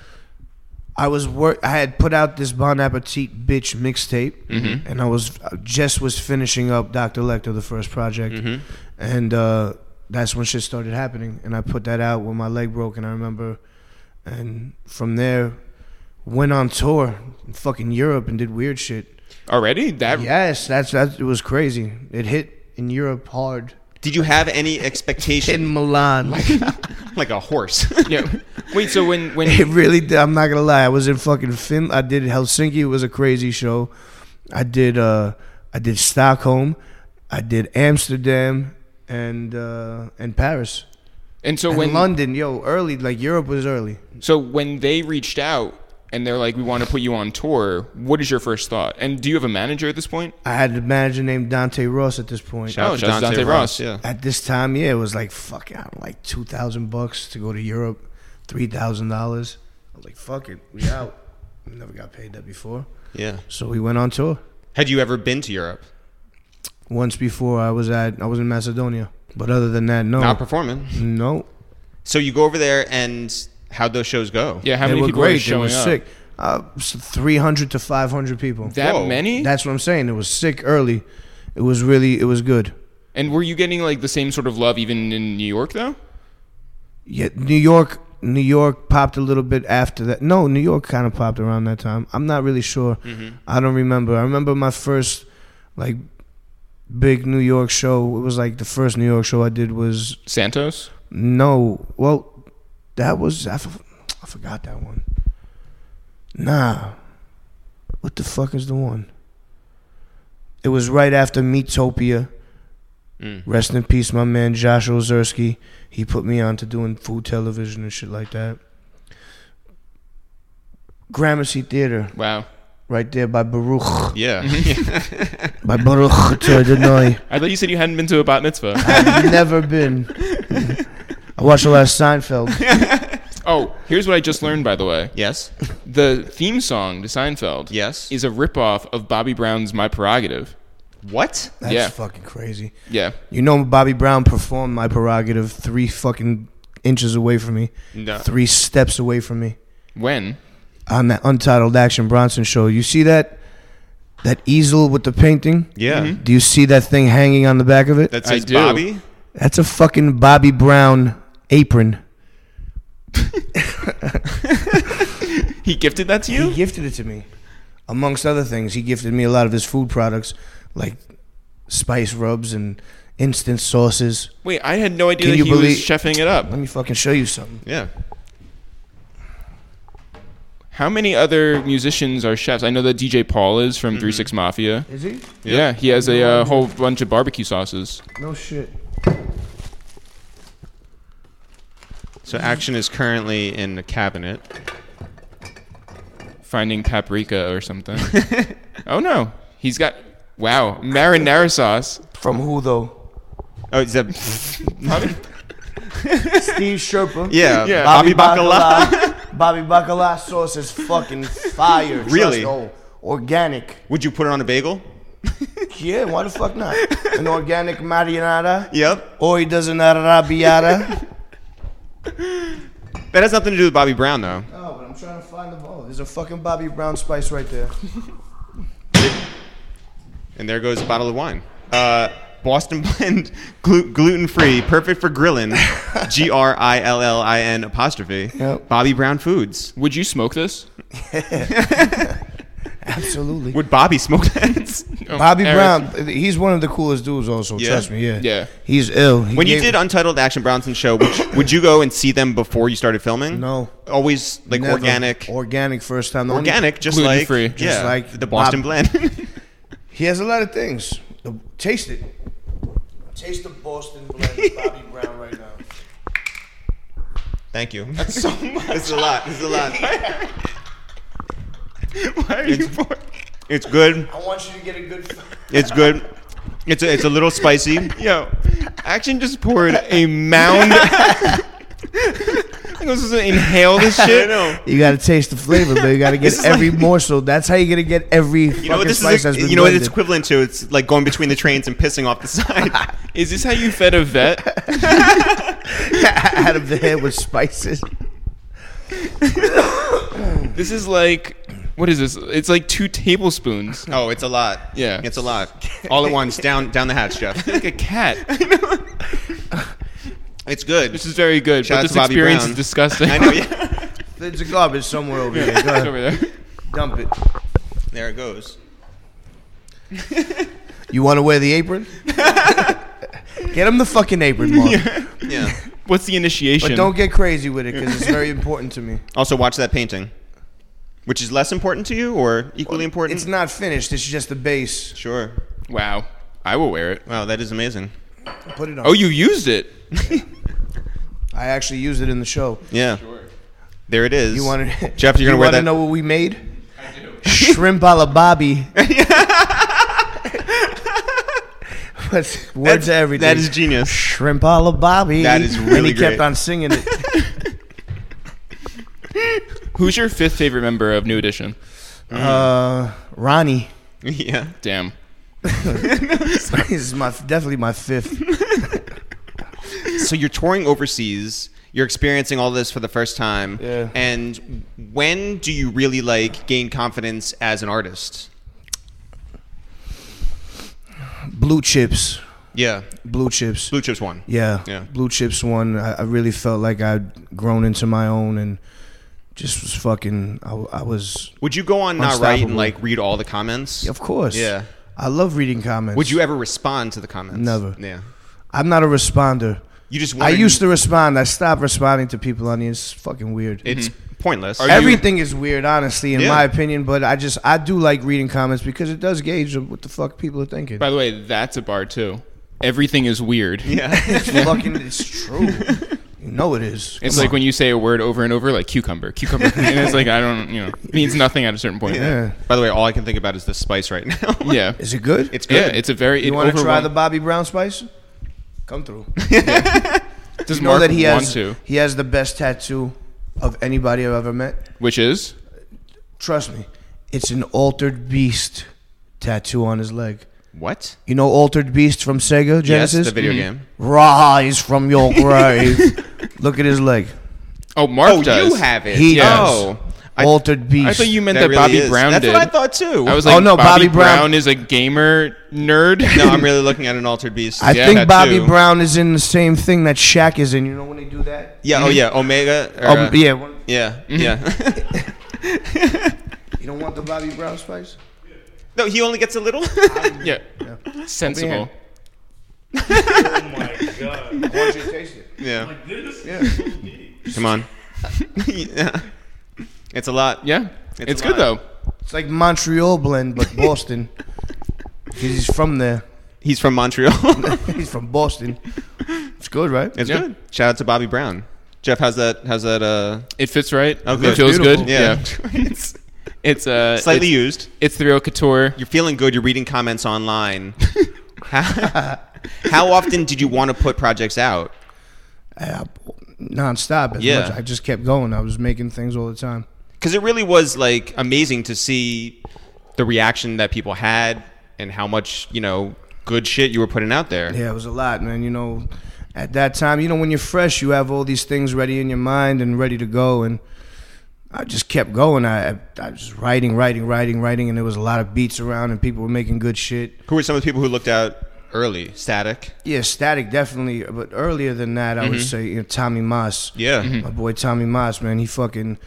I was work. I had put out this Bon Appetit bitch mixtape, Mm-hmm. and I was I just was finishing up Doctor Lecter, the first project, Mm-hmm. and uh, that's when shit started happening. And I put that out when my leg broke, and I remember, and from there, went on tour in fucking Europe and did weird shit. Already? That Yes, that's that. It was crazy. It hit in Europe hard. Did you have any In expectation? Milan, Like a horse. yeah. Wait, so when when it really did. I'm not gonna lie. I was in fucking Fin. I did Helsinki. It was a crazy show. I did. uh I did Stockholm. I did Amsterdam and uh and Paris. and so And when London, yo, early. Like Europe was early. so when they reached out and they're like, we want to put you on tour, what is your first thought? And do you have a manager at this point? I had a manager named Dante Ross at this point. Shout out Oh, to shout out to Dante, Dante Ross. Ross. Yeah. At this time, yeah, it was like fuck, I don't know, like two thousand bucks to go to Europe, three thousand dollars. I was like, fuck it, we out. We never got paid that before, Yeah. so we went on tour. Had you ever been to Europe? Once before, I was at I was in Macedonia, but other than that, no, Not performing. no. So you go over there, and how'd those shows go? Yeah, how They many were people great. are They showing were up? sick. Uh, three hundred to five hundred people. That Whoa. many? That's what I'm saying. It was sick early. It was really, it was good. And were you getting like the same sort of love even in New York though? Yeah, New York, New York popped a little bit after that. No, New York kind of popped around that time. I'm not really sure. Mm-hmm. I don't remember. I remember my first like big New York show. It was like the first New York show I did was Santos? no. Well, that was I, f- I forgot that one. Nah. What the fuck is the one? It was right after Meatopia. Mm. Rest in peace, my man Josh Ozersky. He put me on to doing food television and shit like that. Gramercy Theater, Wow. right there by Baruch. Yeah. By Baruch Tordenoy. I thought you said you hadn't been to a bat mitzvah. I've never been. I watched a lot of Seinfeld. Oh, here's what I just learned, by the way. Yes. The theme song to Seinfeld Yes. is a ripoff of Bobby Brown's My Prerogative. What? That's Yeah. fucking crazy. Yeah. You know, Bobby Brown performed My Prerogative three fucking inches away from me, No. three steps away from me, When? on that Untitled Action Bronson show. You see that that easel with the painting? Yeah. Mhm. Do you see that thing hanging on the back of it? That I says do. Bobby. That's a fucking Bobby Brown apron. He gifted that to He you? gifted it to me. Amongst other things, he gifted me a lot of his food products, like spice rubs and instant sauces. Wait, I had no idea Can that you he believe- was chefing it up. Let me fucking show you something. Yeah. How many other musicians are chefs? I know that D J Paul is from Three Six Mafia. Is he? Yeah, he has a uh, whole bunch of barbecue sauces. No shit. So Action is currently in the cabinet. Finding paprika or something. Oh no, he's got wow marinara sauce. From who though? Oh, is that? Steve Sherpa. Yeah. Yeah. Bobby Bacala. Bobby Bacala sauce is fucking fire. Trust, Really? oh, organic. Would you put it on a bagel? Yeah, why the fuck not? An organic marinara. Yep. Or he does an arrabbiata. That has nothing to do with Bobby Brown, though. Oh, but I'm trying to find the ball. There's a fucking Bobby Brown spice right there. And there goes a bottle of wine. Uh, Boston Blend, glu- gluten-free, perfect for grilling. G R I L L I N apostrophe. Yep. Bobby Brown Foods. Would you smoke this? Absolutely. Would Bobby smoke that? Oh, Bobby Eric. Brown, he's one of the coolest dudes. Also, Yeah? trust me. Yeah. Yeah. He's ill. He When you gave- did Untitled Action Bronson show, would you, would you go and see them before you started filming? no Always like never. organic. organic first time. The only- Organic, just like Gluten-free. yeah, Just like the Boston Bob- blend. He has a lot of things. The- Taste it. Taste the Boston blend, Bobby Brown, right now. Thank you. That's so much. This is a lot. This is a lot. Why are you pouring? It's good. I want you to get a good. It's good. It's a, it's a little spicy. Yo, Action just poured a mound. I was supposed to inhale this shit. know. You gotta taste the flavor, but you gotta get This is every like- morsel. That's how you're gonna get every You know fucking what this slice is? that's been You know what it's blended. equivalent to? It's like going between the trains and pissing off the side. Is this how you fed a vet? Out of the head with spices. This is like, what is this? It's like two tablespoons. Oh, it's a lot. Yeah. It's a lot. All at once. Down down the hatch, Jeff. Like a cat. It's good. This is very good, Shout out but to this Bobby experience Brown. is disgusting. I know. Yeah. There's a garbage somewhere over here. Go It's ahead. over there. Dump it. There it goes. You want to wear the apron? Get him the fucking apron, Mark. Yeah. What's the initiation? But don't get crazy with it because it's very important to me. Also, watch that painting. Which is less important to you, or equally important? It's not finished. It's just the base. Sure. Wow. I will wear it. Wow, that is amazing. Put it on. Oh, you used it. I actually used it in the show. Yeah. There it is. You want to? Jeff, you're you gonna wear wanna that. know what we made? I do. Shrimp a la Bobby. What's word That's- to everything? That is genius. Shrimp a la Bobby. That is And really he kept great. on singing it. Who's your fifth favorite member of New Edition? uh, Ronnie. Yeah. Damn. This is my definitely my fifth. So you're touring overseas. You're experiencing all this for the first time. Yeah. And when do you really like gain confidence as an artist? Blue Chips. Yeah. Blue Chips. Blue Chips one. Yeah. Yeah. Blue Chips one. I, I really felt like I'd grown into my own and just was fucking. I, I was. Would you go on Not Right and Unstoppable. like read all the comments? Of course. Yeah. I love reading comments. Would you ever respond to the comments? Never. Yeah. I'm not a responder. You just I wanted- used to respond. I stopped responding to people on the. It's fucking weird. It's pointless. Are you- Everything is weird, honestly, in Yeah. my opinion. But I just I do like reading comments because it does gauge what the fuck people are thinking. By the way, that's a bar too. Everything is weird. Yeah. It's fucking. It's true. You know it is. It's Come like on. when you say a word over and over, like cucumber, cucumber, and it's like I don't, you know, it means nothing at a certain point. Yeah. By the way, all I can think about is the spice right now. Yeah, Is it good? It's yeah. good. It's a very. You it want to try overwhelm- the Bobby Brown spice? Come through. Does You know Mark that he want has to? he has the best tattoo of anybody I've ever met. Which is? Trust me, it's an Altered Beast tattoo on his leg. What? You know Altered Beast from Sega Genesis? Yes, the video Mhm. game. Rise from your grave. Look at his leg. Oh, Mark Oh, does. you have it. He oh. I, Altered Beast. I thought you meant that that, really Bobby is. Brown That's did. what I thought too. I was Oh, like, no, Bobby, Bobby Brown- Brown is a gamer nerd. no, I'm really looking at an Altered Beast. I Yeah. think tattoo. Bobby Brown is in the same thing that Shaq is in. You know when they do that? Yeah. Oh yeah. Omega. Or, Um, uh, yeah. one- Yeah. Mm-hmm. Yeah. You don't want the Bobby Brown spice? No, he only gets a little. yeah. Sensible. Oh my god! I want you to taste it. yeah. Yeah. Come on. yeah. It's a lot. Yeah. It's It's, a good lot. though. It's like Montreal blend, but Boston. Because he's from there. He's from Montreal. He's from Boston. It's good, right? It's Yeah. good. Shout out to Bobby Brown. Jeff, how's that? How's that? Uh, It fits right. Oh, It good. feels Beautiful. good. yeah. Yeah. It's it's uh Slightly it's, used. it's the real couture. You're feeling good. You're reading comments online. how, how often did you want to put projects out? I, non-stop. As Yeah. much. I just kept going. I was making things all the time. Because it really was like amazing to see the reaction that people had and how much, you know, good shit you were putting out there. Yeah, it was a lot, man. You know, at that time, you know, when you're fresh, you have all these things ready in your mind and ready to go. And I just kept going. I, I, I was writing, writing, writing, writing, and there was a lot of beats around, and people were making good shit. Who were some of the people who looked out early? Static? Yeah, Static definitely, but earlier than that, I would say you know, Tommy Moss. Yeah. My boy Tommy Moss, man, he fucking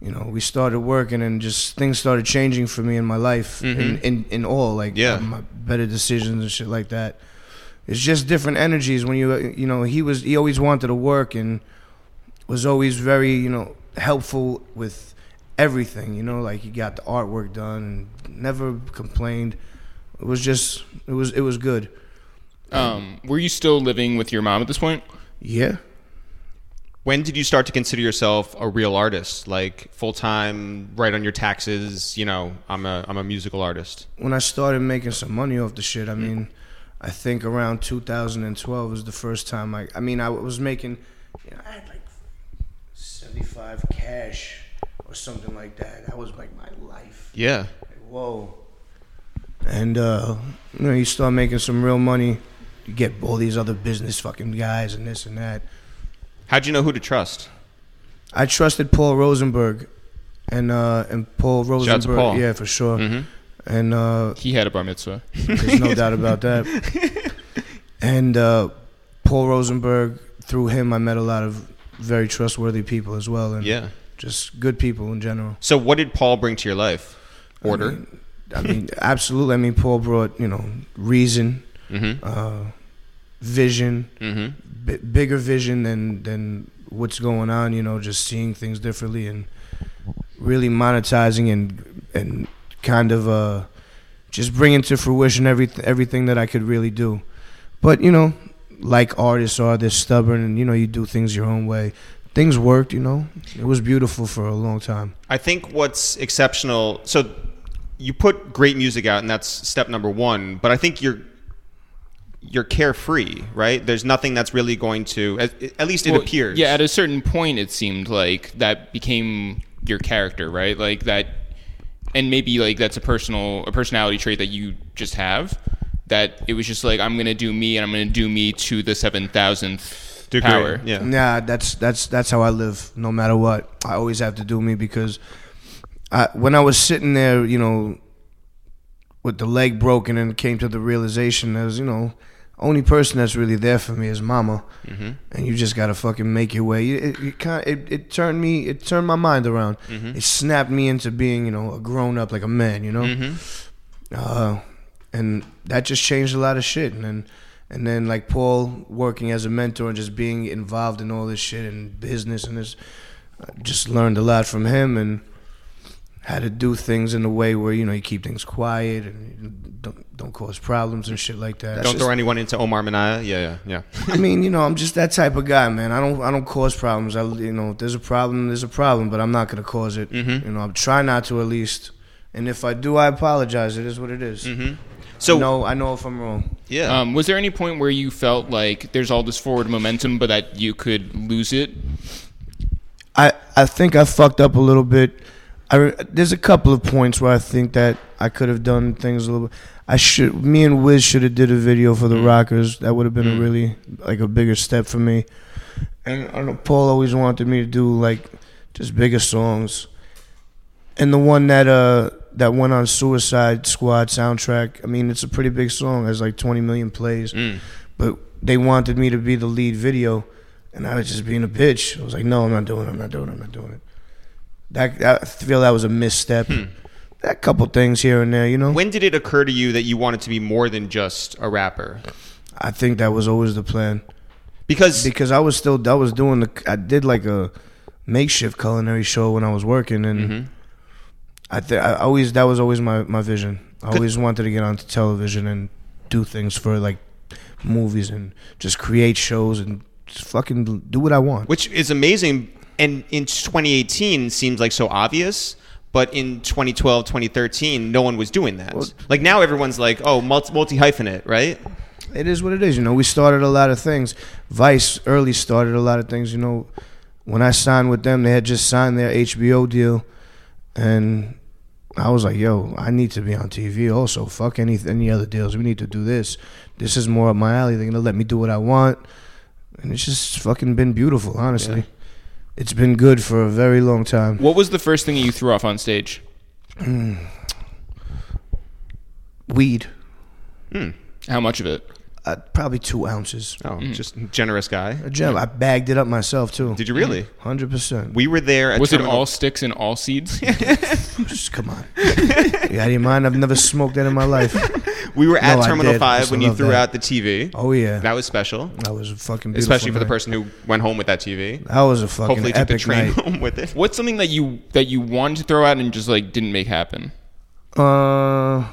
you know, we started working and just things started changing for me in my life, Mm-hmm. in, in in all, like Yeah. um, my better decisions and shit like that. It's just different energies when you, you know, he was, he always wanted to work and was always very, you know, helpful with everything, you know, like he got the artwork done and never complained. It was just, it was, it was good. Um, were you still living with your mom at this point? Yeah. When did you start to consider yourself a real artist, like full time, write on your taxes? You know, I'm a I'm a musical artist. When I started making some money off the shit, I mean, I think around two thousand twelve was the first time I, I mean, I was making, you know, I had like seventy-five cash or something like that. That was like my life. Yeah. Like, whoa. And, uh, you know, you start making some real money, you get all these other business fucking guys and this and that. How'd you know who to trust? I trusted Paul Rosenberg, and uh, and Paul Rosenberg, Shout out to Paul. yeah, for sure. Mm-hmm. And uh, He had a bar mitzvah. there's no doubt about that. And uh, Paul Rosenberg, through him, I met a lot of very trustworthy people as well, and Yeah. just good people in general. So what did Paul bring to your life? Order. I mean, I mean, absolutely. I mean, Paul brought, you know, reason, Mm-hmm. uh, vision, Mm-hmm. b- bigger vision than than what's going on. You know, just seeing things differently and really monetizing and and kind of uh, just bringing to fruition every everything that I could really do. But you know, like artists are, they're stubborn, and you know, you do things your own way. Things worked. You know, it was beautiful for a long time. I think what's exceptional. So you put great music out, and that's step number one. But I think you're you're carefree, right? There's nothing that's really going to, at, at least it Well, appears. Yeah, at a certain point, it seemed like that became your character, right? Like that, and maybe like that's a personal, a personality trait that you just have. That it was just like, I'm gonna do me, and I'm gonna do me to the seven thousandth Degree. power. Yeah. Nah, that's that's that's how I live. No matter what, I always have to do me because I, when I was sitting there, you know, with the leg broken and came to the realization that was, you know, only person that's really there for me is mama, Mm-hmm. and you just gotta fucking make your way. It it, kind it, it turned me, it turned my mind around. Mm-hmm. It snapped me into being, you know, a grown up, like a man, you know. Mm-hmm. Uh, and that just changed a lot of shit. And then, and then like Paul working as a mentor and just being involved in all this shit and business and this, I just learned a lot from him and how to do things in a way where, you know, you keep things quiet and you don't don't cause problems and shit like that. Don't It's throw just- anyone into Omar Minaya. Yeah, yeah, yeah. I mean, you know, I'm just that type of guy, man. I don't I don't cause problems. I, you know, if there's a problem, there's a problem, but I'm not gonna cause it. Mhm. You know, I'm trying not to at least. And if I do, I apologize. It is what it is. Mm-hmm. So I know, I know if I'm wrong. yeah. Um, was there any point where you felt like there's all this forward momentum, but that you could lose it? I, I think I fucked up a little bit. I re- there's a couple of points where I think that I could have done things a little bit. I should. Me and Wiz should have did a video for the Mm. Rockers. That would have been Mm. a really like a bigger step for me. And I don't know. Paul always wanted me to do like just bigger songs. And the one that uh that went on Suicide Squad soundtrack. I mean, it's a pretty big song. It has like twenty million plays. Mm. But they wanted me to be the lead video, and I was just being a bitch. I was like, no, I'm not doing it. I'm not doing it. I'm not doing it. That, that I feel that was a misstep. Hmm. That couple things here and there, you know. When did it occur to you that you wanted to be more than just a rapper? I think that was always the plan Because because I was still I was doing the I did like a makeshift culinary show when I was working, and Mhm. I think I always that was always my, my vision. I always wanted to get onto television and do things for like movies and just create shows and just fucking do what I want. which is amazing, and in twenty eighteen seems like so obvious, but in twenty twelve, twenty thirteen, no one was doing that. Well- Like now everyone's like, oh, multi- multi-hyphenate, right? It is what it is. You know, we started a lot of things. Vice early started a lot of things. You know, when I signed with them, they had just signed their H B O deal, and I was like, yo, I need to be on T V also. Fuck any any other deals. We need to do this. This is more up my alley. They're going to let me do what I want. And it's just fucking been beautiful, honestly. Yeah. It's been good for a very long time. What was the first thing you threw off on stage? Weed. Hmm. How much of it? Uh, probably two ounces. Oh, just generous guy. A gem. I bagged it up myself too. Did you really? Hundred percent. We were there. At Was Terminal- it all sticks and all seeds? Just come on. You out of your mind? I've never smoked that in my life. We were at No, I Terminal did. I Five used to when you love threw that. out the T V. Oh yeah, That was special, that was a fucking beautiful especially for the night. person who went home with that T V. That was a fucking Hopefully, took the epic train night. home with it. What's something that you that you wanted to throw out and just like didn't make happen? Uh,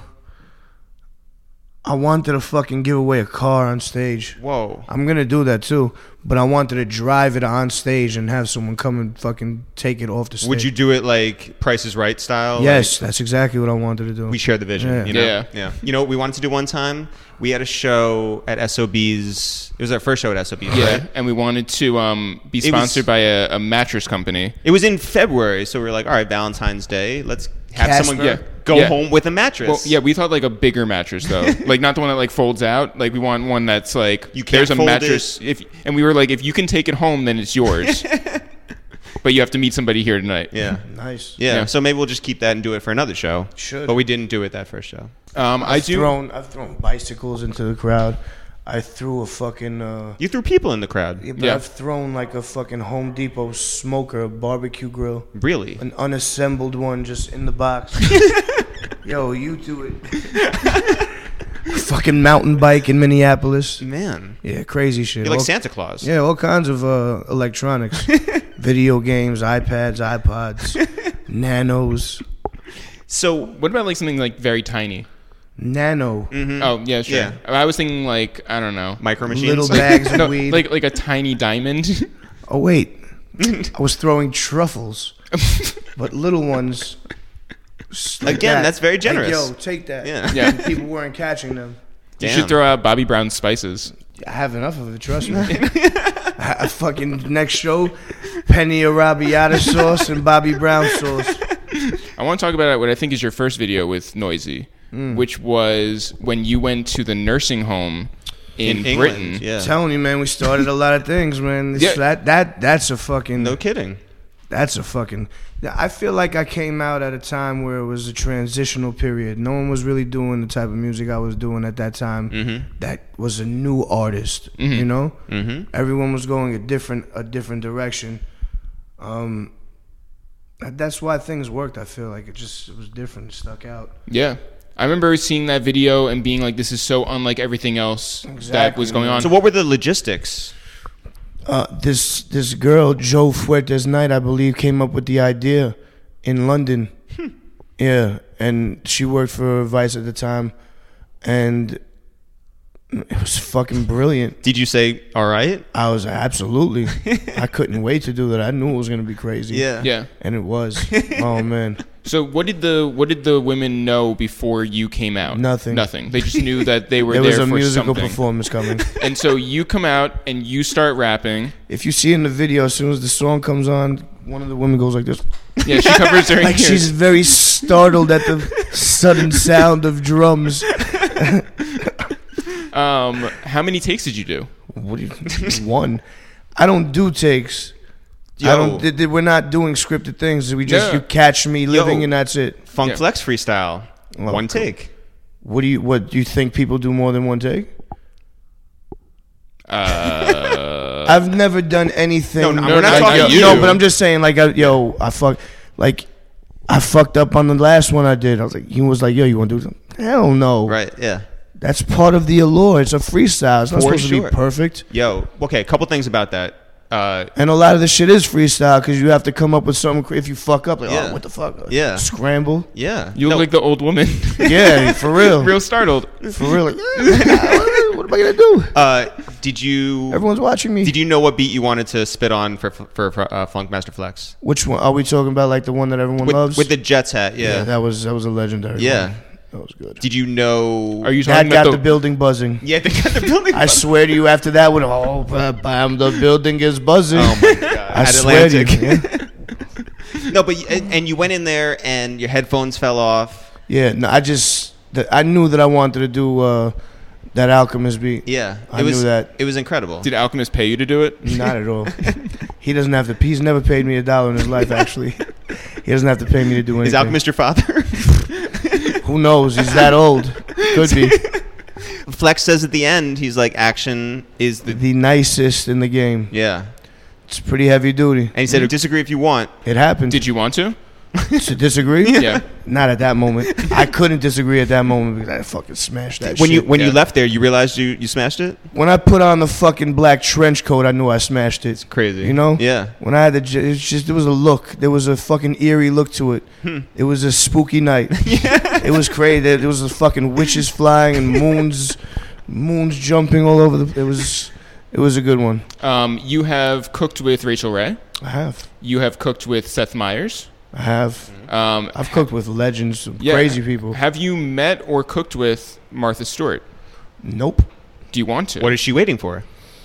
I wanted to fucking give away a car on stage. Whoa. I'm gonna do that too, but I wanted to drive it on stage and have someone come and fucking take it off the stage. Would you do it like Price is Right style? Yes, that's exactly what I wanted to do. Like, we share the vision. Yeah. You know? Yeah. yeah. You know what we wanted to do one time? We had a show at S O B's. It was our first show at S O B's. Yeah, Right? and we wanted to um, be It was- sponsored by a, a mattress company. It was in February, so we were like, all right, Valentine's Day. Let's have Casper? someone Yeah. go Yeah. home with a mattress. Well, yeah, we thought like a bigger mattress though, like not the one that like folds out. Like we want one that's like You can't there's a fold mattress. If and we were like, if you can take it home, then it's yours. But you have to meet somebody here tonight. Yeah. Nice. Yeah. Yeah. So maybe we'll just keep that and do it for another show. Should. But we didn't do it that first show. Um, I I've do. thrown I've thrown bicycles into the crowd. I threw a fucking uh You threw people in the crowd. yeah, but Yeah. I've thrown like a fucking Home Depot smoker, barbecue grill, Really? an unassembled one just in the box. Yo, you do it. Fucking mountain bike in Minneapolis. Man. Yeah, crazy shit. You're like All- Santa Claus. Yeah, all kinds of uh, electronics, video games, iPads, iPods, nanos, So, What about like something like very tiny? nano, Oh yeah, sure. Yeah. I was thinking like I don't know, micro machines. little bags of no, weed. like like a tiny diamond. Oh wait, I was throwing truffles, but little ones. s- like Again, that. that's very Like, generous. yo, take that. Yeah. Yeah. And people weren't catching them. You Damn. should throw out Bobby Brown's spices. I have enough of it. Trust me. I, I fucking next show, penny arrabbiata sauce and Bobby Brown sauce. I want to talk about what I think is your first video with Noisy, which was when you went to the nursing home in, in England. Britain. Yeah. Telling you, man, we started a lot of things, man. This- Yeah. That that that's a fucking No kidding. That's a fucking. I feel like I came out at a time where it was a transitional period. No one was really doing the type of music I was doing at that time. Mm-hmm. That was a new artist, you know. Mm-hmm. Everyone was going a different a different direction. Um, that's why things worked. I feel like it just it was different, it stuck out. Yeah. I remember seeing that video and being like, this is so unlike everything else that Exactly, was going man. on. So, what were the logistics? Uh, this this girl, Joe Fuertes Knight, I believe, came up with the idea in London. Yeah, and she worked for Vice at the time, and it was fucking brilliant. Did you say, all right? I was absolutely, I couldn't wait to do that. I knew it was gonna be crazy. Yeah. and it was. Oh man, So what did the what did the women know before you came out? Nothing. Nothing. They just knew that they were there there was a for musical something. performance coming. And so you come out and you start rapping. If you see in the video, as soon as the song comes on, one of the women goes like this. Yeah, she covers her Like ears. she's very startled at the sudden sound of drums. Um, how many takes did you do? What do you, one? I don't do takes. I Yo. don't. th- th- we're not doing scripted things. We just Yeah. you catch me living Yo. and that's it. Funk Yeah. Flex freestyle. Oh, One cool. take. What do you? What do you think people do more than one take? Uh, I've never done anything. No, no, we're not like, talking yo, you. No, but I'm just saying, like, I, yo, I fuck, like, I fucked up on the last one I did. I was like, he was like, yo, you want to do something? Hell no. Right, yeah. That's part of the allure. It's a freestyle. It's not For supposed sure. to be perfect. Yo, okay, a couple things about that. Uh, And a lot of the shit is freestyle because you have to come up with something. cra- If you fuck up, like, Yeah. oh, what the fuck? Yeah. Scramble. yeah. you look No, like the old woman. Yeah, for real. Real startled. For real. Like, what, what am I going to do? uh, did you Everyone's watching me. did you know what beat you wanted to spit on for for, for uh, Funk Master Flex? Which one? Are we talking about, like, the one that everyone With, loves? with the Jets hat, yeah. yeah, that was that was a legendary Yeah. one. That was good. Did you know? Are you That talking got about the the, building buzzing. Yeah, they got the building. I swear to you, after that one, oh, bam, the building is buzzing. Oh my god! I At swear to Atlantic. you. Yeah. No, but y- and and you went in there and your headphones fell off. Yeah, no, I just, the, I knew that I wanted to do uh, that Alchemist beat. Yeah, I it was knew that. it was incredible. Did Alchemist pay you to do it? Not at all. He doesn't have to. He's never paid me a dollar in his life. Actually, he doesn't have to pay me to do anything. Is Alchemist your father? Who knows? He's that old. Could be. Flex says at the end, he's like, action is the The nicest in the game. yeah. It's pretty heavy duty. And he said, disagree if you want. It happened. Did you want to? To disagree? Yeah. Not at that moment. I couldn't disagree at that moment because I fucking smashed that When shit. you when you Yeah. left there, you realized you, you smashed it? when I put on the fucking black trench coat, I knew I smashed it. Crazy. You know? Yeah. When I had the, j- it's just there was a look. There was a fucking eerie look to it. Hmm. It was a spooky night. It was crazy. There, there was a fucking witches flying and moons, moons jumping all over the. It was, it was a good one. Um, you have cooked with Rachel Ray. I have, You have cooked with Seth Meyers. I have. Um, I've cooked with legends, some yeah. crazy people. Have you met or cooked with Martha Stewart? Nope. Do you want to? What is she waiting for?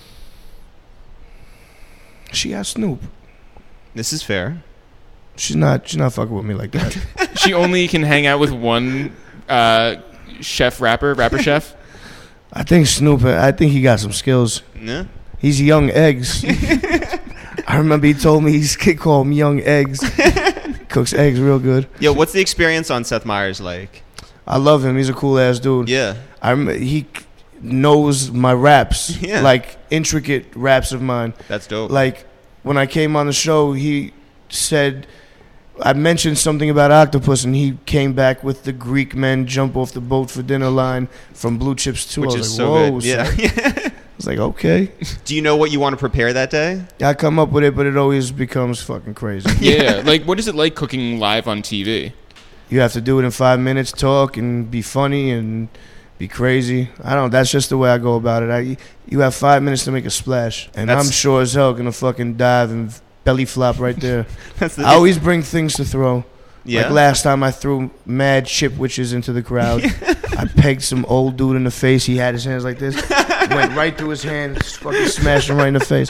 She got Snoop. This is fair. She's not. She's not fucking with me like that. She only can hang out with one uh, chef rapper, rapper chef. I think Snoop. I think he got some skills. Yeah. He's Young Eggs. I remember he told me he's kid called him Young Eggs. Cooks eggs real good. Yo, what's the experience on Seth Meyers like? I love him. He's a cool ass dude. Yeah. I rem- he knows my raps, Yeah. like intricate raps of mine. That's dope. Like when I came on the show, he said I mentioned something about octopus, and he came back with the Greek men jump off the boat for dinner line from Blue Chips too. Which I was is like, so whoa, good. son. Yeah. I was like, okay. Do you know what you want to prepare that day? I come up with it, but it always becomes fucking crazy. Yeah. Like, what is it like cooking live on T V? You have to do it in five minutes, talk and be funny and be crazy. I don't. That's just the way I go about it. I, you have five minutes to make a splash, and That's- I'm sure as hell gonna fucking dive and belly flop right there. That's the I always bring things to throw. yeah. Like last time, I threw mad chip witches into the crowd. I pegged some old dude in the face. He had his hands like this. Went right through his hand, fucking smashed him right in the face.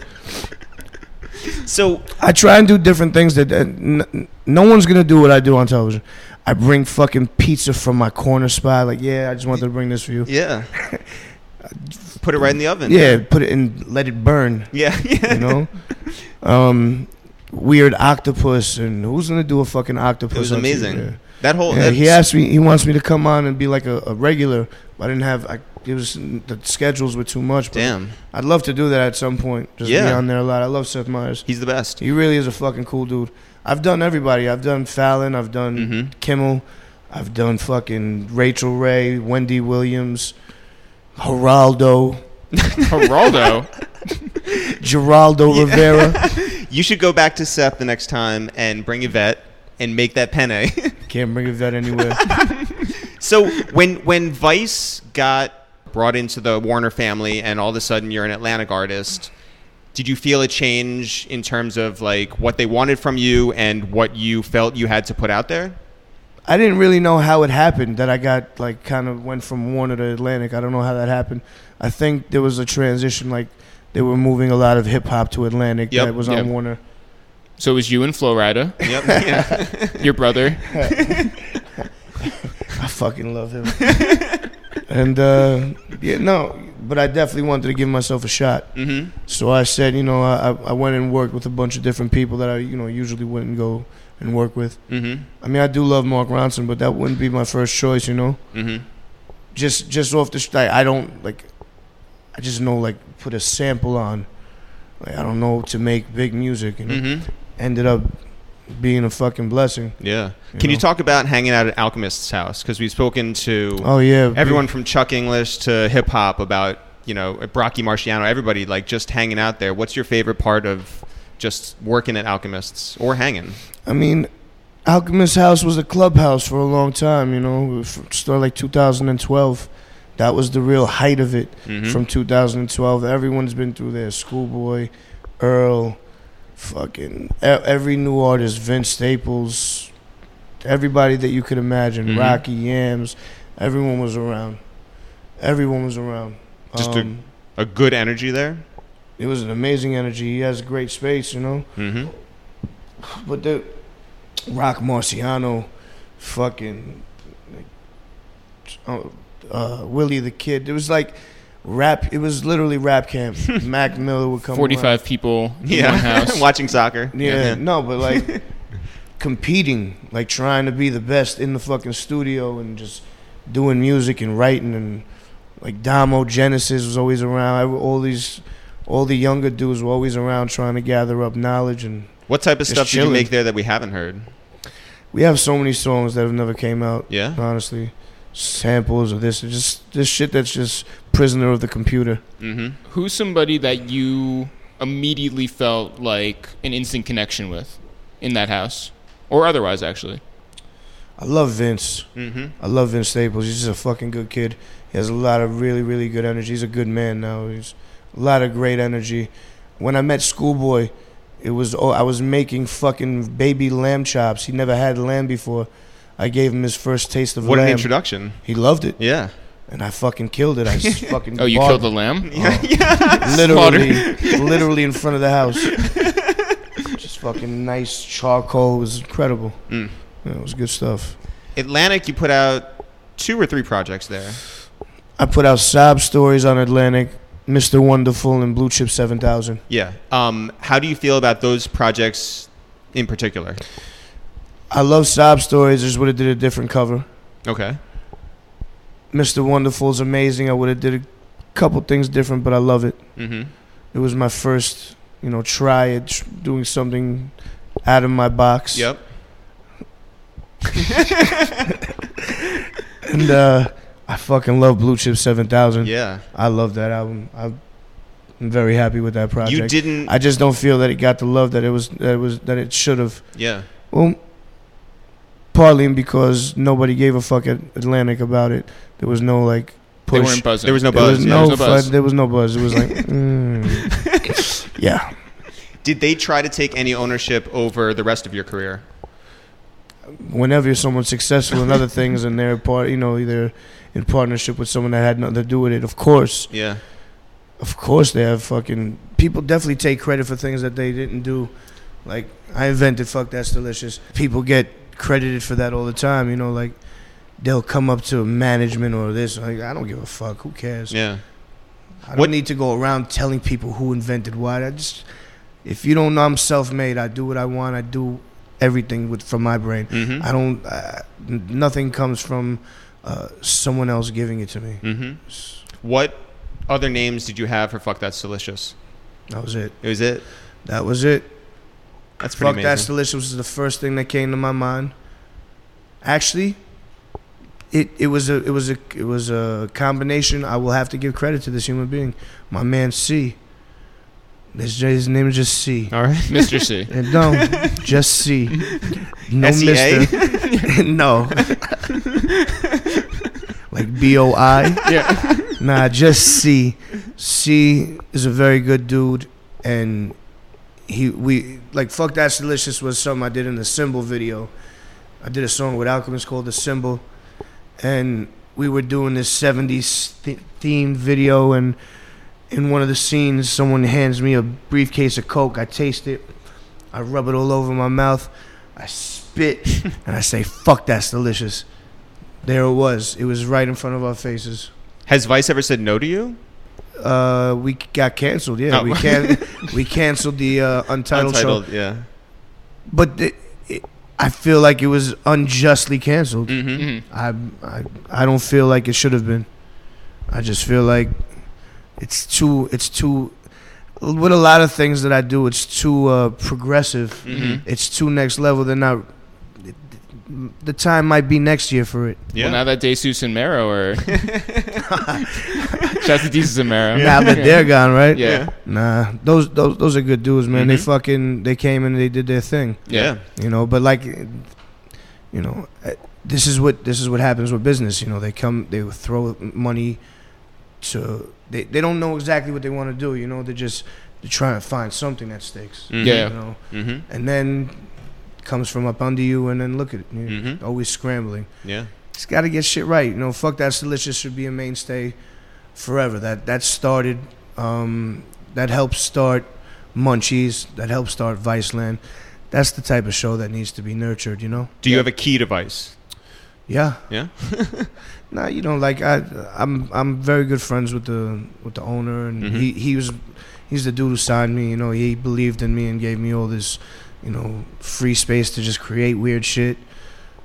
So I try and do different things that uh, n- no one's gonna do what I do on television. I bring fucking pizza from my corner spot. Like, yeah, I just wanted to bring this for you. yeah. Put it right in the oven. Yeah, put it in, let it burn. Yeah. Yeah. You know, um, weird octopus, and who's gonna do a fucking octopus? It was on T V? amazing. Yeah. That whole Yeah, he that's- asked me. He wants me to come on and be like a, a regular. But I didn't have. I, it was the schedules were too much. But Damn. I'd love to do that at some point. Just be Yeah. on there a lot. I love Seth Meyers. He's the best. He really is a fucking cool dude. I've done everybody. I've done Fallon. I've done Mhm. Kimmel. I've done fucking Rachel Ray, Wendy Williams, Geraldo, Geraldo. Geraldo Rivera. You should go back to Seth the next time and bring Yvette and make that penne. Can't bring a vet anywhere. So when when Vice got brought into the Warner family and all of a sudden you're an Atlantic artist, did you feel a change in terms of like what they wanted from you and what you felt you had to put out there? I didn't really know how it happened that I got like kind of went from Warner to Atlantic. I don't know how that happened. I think there was a transition, like they were moving a lot of hip hop to Atlantic Yep, that was yep. on Warner. So it was you and Flo Rida, Yep. Yeah. your brother. I fucking love him. And uh, yeah, no, but I definitely wanted to give myself a shot. Mm-hmm. So I said, you know, I I went and worked with a bunch of different people that I, you know, usually wouldn't go and work with. Mm-hmm. I mean, I do love Mark Ronson, but that wouldn't be my first choice, you know. Mm-hmm. Just just off the st- I don't like. I just know like put a sample on. Like I don't know to make big music, and Mm-hmm. ended up being a fucking blessing. Yeah. You Can you know? talk about hanging out at Alchemist's house? Because we've spoken to Oh yeah, everyone from Chuck English to hip hop about, you know, Brocky Marciano, everybody like just hanging out there. What's your favorite part of just working at Alchemists or hanging? I mean, Alchemist House was a clubhouse for a long time. You know, F- started like two thousand twelve. That was the real height of it. Mhm. From two thousand twelve. Everyone's been through there. Schoolboy, Earl, fucking e- every new artist, Vince Staples, everybody that you could imagine, Mhm. Rocky Yams, everyone was around. Everyone was around. Just a- um, A good energy there? it was an amazing energy. He has great space, you know. Mm-hmm. But the Rock Marciano, fucking uh, uh, Willie the Kid. It was like rap. It was literally rap camp. Mac Miller would come. forty-five people in one Yeah. house. Watching soccer. around. Yeah, no, but like competing, like trying to be the best in the fucking studio and just doing music and writing and like Damo, Genesis was always around. All these, all the younger dudes were always around trying to gather up knowledge. And What type of Just stuff did you chilling. make there that we haven't heard? we have so many songs that have never came out. Yeah? Honestly, samples of this, just this shit that's just prisoner of the computer. Mm-hmm. Who's somebody that you immediately felt like an instant connection with in that house, or otherwise, actually? I love Vince. Mm-hmm. I love Vince Staples. He's just a fucking good kid. He has a lot of really, really good energy. He's a good man now. He's a lot of great energy. When I met Schoolboy, it was oh, I was making fucking baby lamb chops. He never had lamb before. I gave him his first taste of What an lamb. introduction. He loved it, Yeah. and I fucking killed it. I s- fucking Oh, you bought- killed the lamb? Oh, literally, literally in front of the house. Just fucking nice charcoal. It was incredible. Mm. Yeah, it was good stuff. Atlantic, you put out two or three projects there. I put out sob stories on Atlantic, Mister Wonderful, and Blue Chip seven thousand. Yeah. Um, how do you feel about those projects in particular? I love sob stories. I just would have did a different cover. Okay. Mister Wonderful's amazing. I would have did a couple things different, but I love it. Mm-hmm. It was my first, you know, try at tr- doing something out of my box. Yep. And uh, I fucking love Blue Chip seven thousand. Yeah. I love that album. I'm very happy with that project. You didn't. I just don't feel that it got the love that it was that it was that it should have. Yeah. Well, partly because nobody gave a fuck at Atlantic about it. There was no like They push. weren't buzzing. There was no There buzz. was yeah. no, There was no buzz. fu- there was no buzz. It was like, mm, yeah. Did they try to take any ownership over the rest of your career? Whenever you're someone successful in other things and they're part, you know, they're in partnership with someone that had nothing to do with it. Of course, Yeah. of course, they have fucking people definitely take credit for things that they didn't do. Like I invented "Fuck That's Delicious." People get credited for that all the time. You know, like they'll come up to management or this. Like I don't give a fuck. Who cares? Yeah. I don't What- need to go around telling people who invented what. I just, if you don't know I'm self-made, I do what I want. I do everything with from my brain. Mm-hmm. I don't. Uh, n- nothing comes from uh, someone else giving it to me. Mm-hmm. What other names did you have for Fuck That's Delicious? That was it. It was it. That was it. That's pretty Fuck That's amazing. Delicious was the first thing that came to my mind. Actually, it it was a it was a it was a combination. I will have to give credit to this human being, my man C. His, his name is just C. All right. Mister C. And no, just C. No S E A? Mister No. Like B O I. Yeah. Nah, just C. C is a very good dude, and he we like Fuck That's Delicious was something I did in the Symbol video. I did a song with Alchemist called The Symbol, and we were doing this seventies th- themed video, and in one of the scenes, someone hands me a briefcase of Coke. I taste it, I rub it all over my mouth, I spit, and I say, "Fuck, that's delicious." There it was. It was right in front of our faces. Has Vice ever said no to you? Uh, we got canceled. Yeah, Oh. we can we canceled the uh, Untitled, Untitled, show, yeah. but it, it, I feel like it was unjustly canceled. Mm-hmm. Mhm. I, I I don't feel like it should have been. I just feel like it's too it's too with a lot of things that I do. It's too uh, progressive. Mhm. It's too next level. They're not. The time might be next year for it. Yeah. Well, now that Jesus and Mero are. Shout out to Jesus and Mero. Now that they're gone, right? Yeah. Nah, those those those are good dudes, man. They Mhm. fucking they came and they did their thing. Yeah. You know, but like, you know, uh, this is what this is what happens with business. You know, they come, they throw money to. They they don't know exactly what they want to do. You know, they're just they're trying to find something that sticks. Mhm. Yeah. You know, Mm-hmm. and then comes from up under you, and then look at it. You're Mhm. always scrambling. Yeah. Just got to get shit right. You know, Fuck That's Delicious should be a mainstay forever. That that started. Um, that helped start Munchies. That helped start Viceland. That's the type of show that needs to be nurtured. You know. Do you have a key to Vice? Yeah. Yeah. Nah, you know, like I, I'm, I'm very good friends with the, with the owner, and Mhm. he, he was, he's the dude who signed me. You know, he believed in me and gave me all this, you know, free space to just create weird shit.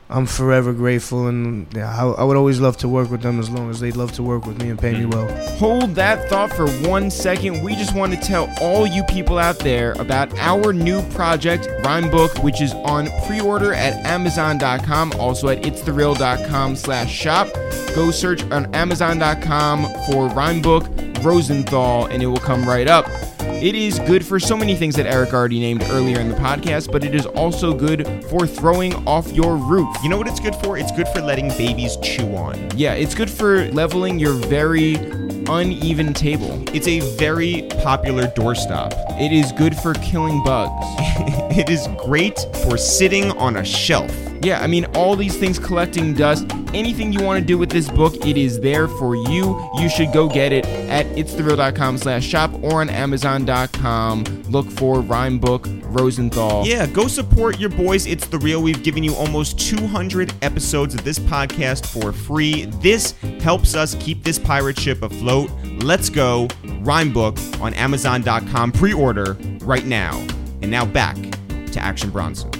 I'm forever grateful, and yeah, I, I would always love to work with them as long as they'd love to work with me and pay me well. Hold that thought for one second. We just want to tell all you people out there about our new project, Rhyme Book, which is on pre-order at amazon dot com, also at its the real dot com slash shop. Go search on amazon dot com for Rhyme Book Rosenthal, and it will come right up. It is good for so many things that Eric already named earlier in the podcast, but it is also good for throwing off your roof. You know what it's good for? It's good for letting babies chew on. Yeah, it's good for leveling your very uneven table. It's a very popular doorstop. It is good for killing bugs. It is great for sitting on a shelf. Yeah, I mean, all these things collecting dust. Anything you want to do with this book, it is there for you. You should go get it at its the real dot com slash shop or on amazon dot com. Look for Rhyme Book Rosenthal. Yeah, go support your boys. It's The Real. We've given you almost two hundred episodes of this podcast for free. This helps us keep this pirate ship afloat. Let's go. Rhyme Book on amazon dot com. Pre-order right now. And now back to Action Bronson.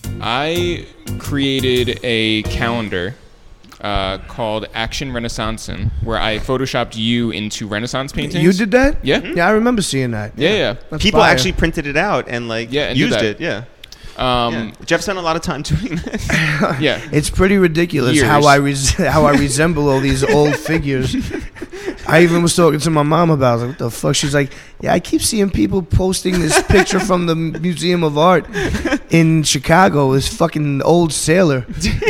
I created a calendar uh, called Action Renaissancin', where I photoshopped you into Renaissance paintings. You did that? Yeah. Yeah, I remember seeing that. Yeah, yeah. That's People fire. actually printed it out and like Yeah, and did used that. it. Yeah. Um, yeah. Jeff spent a lot of time doing this. yeah. It's pretty ridiculous Years. how I res- how I resemble all these old figures. I even was talking to my mom about it. I was like, what the fuck? She's like, yeah, I keep seeing people posting this picture from the Museum of Art in Chicago. This fucking old sailor.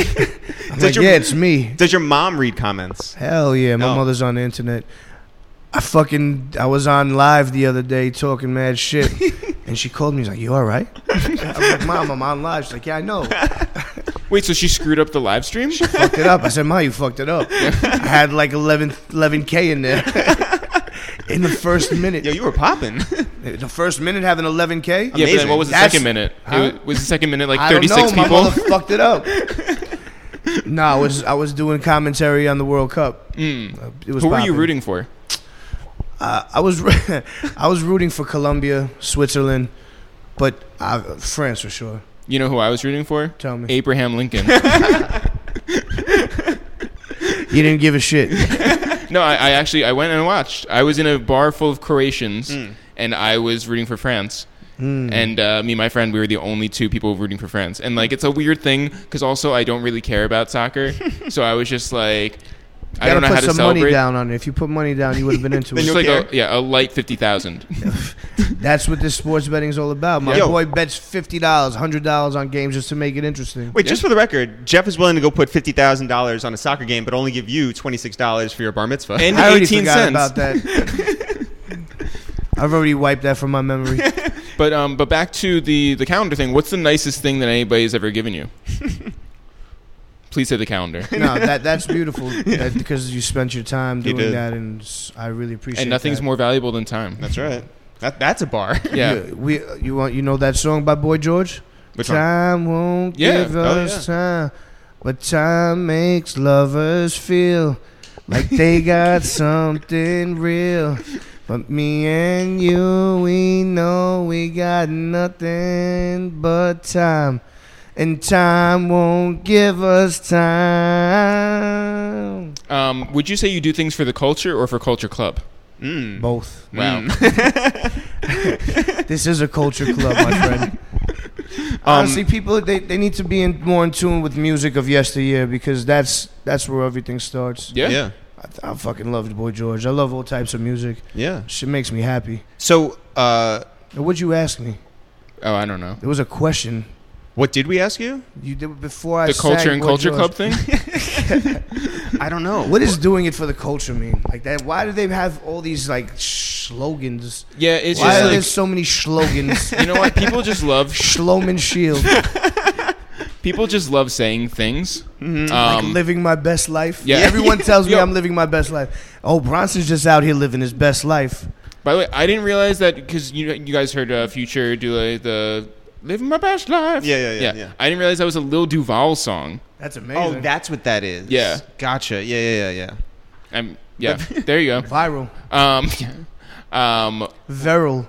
I'm like, your- yeah, it's me. Does your mom read comments? Hell yeah, my No. mother's on the internet. I fucking, I was on live the other day talking mad shit. And she called me. She's like, you all right? I was like, Mom, I'm on live. She's like, yeah, I know. Wait, so she screwed up the live stream? Fucked it up. I said, Ma, you fucked it up. I had like eleven, eleven K in there. In the first minute. Yo, you were popping. The first minute having eleven K? Yeah, but then Amazing. what was the That's- second minute? Huh? It was, was the second minute like I don't thirty-six know. people? My mother fucked it up. No, I was I was doing commentary on the World Cup. Mm. Uh, it was Who were you popping. rooting for? Uh, I was I was rooting for Colombia, Switzerland, but uh, France for sure. You know who I was rooting for? Tell me. Abraham Lincoln. You didn't give a shit. No, I, I actually I went and watched. I was in a bar full of Croatians, Mm. and I was rooting for France. Mm. And uh, me and my friend, we were the only two people rooting for France. And like, it's a weird thing because also I don't really care about soccer, so I was just like, I You don't know gotta how put to some money celebrate. down on it. If you put money down, you would have been into Then it. Just you'll like care. a, yeah, a light fifty thousand. That's what this sports betting is all about. My Yo. boy bets fifty dollars, hundred dollars on games just to make it interesting. Wait, just for the record, Jeff is willing to go put fifty thousand dollars on a soccer game, but only give you twenty-six dollars for your bar mitzvah. And I already eighteen forgot cents. about that. I've already wiped that from my memory. But um, but back to the the calendar thing. What's the nicest thing that anybody's ever given you? Please say the calendar. No, that that's beautiful that, because you spent your time You doing did. that, and s- I really appreciate. And nothing's that. more valuable than time. That's right. That that's a bar. Yeah. You, we you want you know that song by Boy George? Which one? Time won't Yeah. give Oh, us time, but time makes lovers feel like they got something real. But me and you, we know we got nothing but time. And time won't give us time. Um, would you say you do things for the culture or for Culture Club? Mm. Both. Wow. This is a culture club, my friend. Honestly, people they, they need to be in, more in tune with music of yesteryear because that's that's where everything starts. Yeah. Yeah. I, I fucking love Boy George. I love all types of music. Yeah. Shit makes me happy. So, uh, Now, what'd you ask me? Oh, I don't know. There was a question what did we ask you? you did before I The Culture sang and Boy Culture George. Club thing? I don't know. What does doing it for the culture mean? Like that? Why do they have all these like slogans? Yeah, it's Why just are there like, so many slogans? you know what? People just love Schloman Shield. people just love saying things. Like Um, living my best life. yeah. Everyone tells me Yo. I'm living my best life. Oh, Bronson's just out here living his best life. by the way, I didn't realize that because you you guys heard uh, Future do like the "Living My Best Life." Yeah, yeah, yeah, yeah. I didn't realize that was a Lil Duval song. That's amazing. Oh, that's what that is. Yeah. Gotcha. Yeah, yeah, yeah, yeah. I'm yeah. There you go. viral. Um, um, Viral.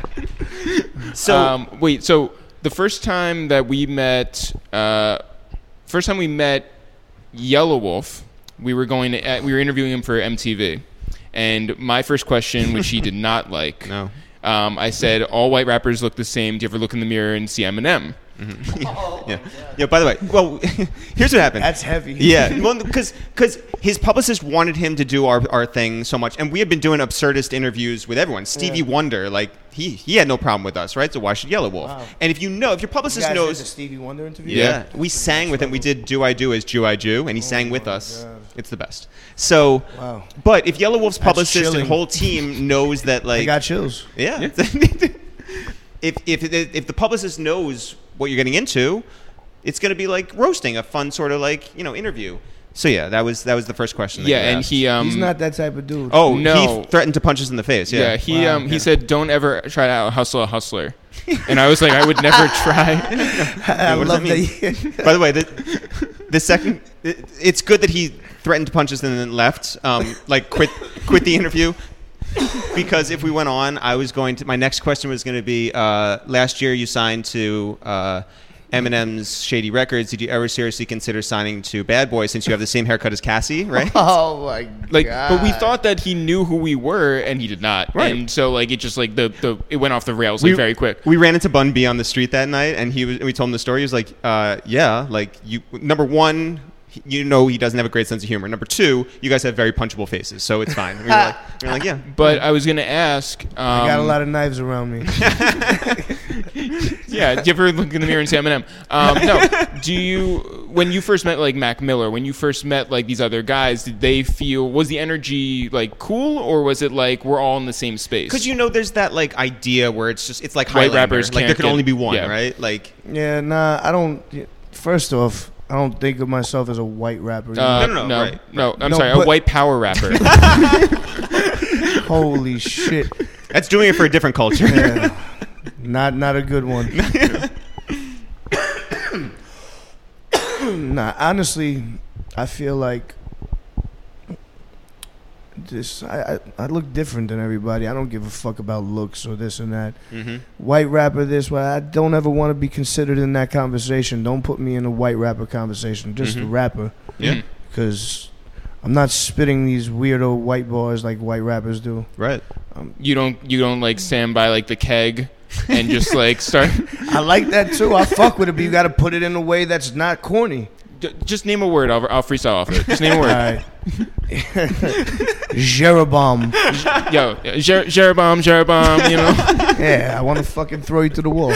So, um, wait. So the first time that we met, uh, first time we met Yellow Wolf, we were going to uh, we were interviewing him for M T V, and my first question, which he did not like, No. um, I said, all white rappers look the same. Do you ever look in the mirror and see Eminem? Mm-hmm. yeah. Yeah. By the way, well, here's what happened. That's heavy. Yeah, well, because because his publicist wanted him to do our, our thing so much, and we had been doing absurdist interviews with everyone. Stevie Yeah. Wonder, like he he had no problem with us, right? So why should Yellow Wolf? Wow. And if you know, if your You publicist guys knows, did the Stevie Wonder interview? yeah, we sang with him. We did "Do I Do" as "Jew I Jew," and he sang with my us. God. It's the best. So, Wow. but if Yellow Wolf's publicist chilling. and whole team knows that, I like, got chills. yeah. if if if the publicist knows what you're getting into, it's going to be like roasting, a fun sort of like, you know, interview. So yeah, that was that was the first question. That Yeah, you and asked. he um He's not that type of dude. oh No. he threatened to punch us in the face. yeah, Yeah, he Wow. um he Yeah. said, don't ever try to out hustle a hustler, and I was like, I would never try. I what does love that that. By the way, the, the second, it, it's good that he threatened to punch us and then left, um, like quit quit the interview. Because if we went on, I was going to. My next question was going to be: uh, last year you signed to uh, Eminem's Shady Records. Did you ever seriously consider signing to Bad Boy since you have the same haircut as Cassie? Right? Oh my Like, god. but we thought that he knew who we were, and he did not. Right. And so, like, it just like the, the it went off the rails like We- very quick. We ran into Bun B on the street that night, and he was. We told him the story. He was like, uh, "Yeah, like you. Number one, you know he doesn't have a great sense of humor. Number two, you guys have very punchable faces, so it's fine." We were like, we were like "Yeah." But I was gonna ask. Um, I got a lot of knives around me. Yeah, do you ever look in the mirror and say Eminem? Um, no. Do you, when you first met like Mac Miller, when you first met like these other guys, did they feel, was the energy like cool, or was it like we're all in the same space? Because you know, there's that like idea where it's just it's like White Highlander. rappers like there can't can get- only be one, yeah. right? Like Yeah, nah, I don't. First off, I don't think of myself as a white rapper. Uh, No, no, no, no, right, no, I'm No, sorry, a but- white power rapper. Holy shit. that's doing it for a different culture. Yeah. Not not a good one. Nah, honestly, I feel like this. I, I I look different than everybody. I don't give a fuck about looks or this and that. Mm-hmm. White rapper, this. Well, I don't ever want to be considered in that conversation. Don't put me in a white rapper conversation. Just a Mhm. rapper, Yeah, because I'm not spitting these weirdo white bars like white rappers do. right. You don't, you don't like stand by like the keg and just like start. I like that too. I fuck with it, but you got to put it in a way that's not corny. J- Just name a word. I'll, I'll freestyle off it. Just name a All word. right. Jeroboam. Yo, Jer- Jeroboam, Jeroboam. You know. Yeah, I want to fucking throw you to the wall.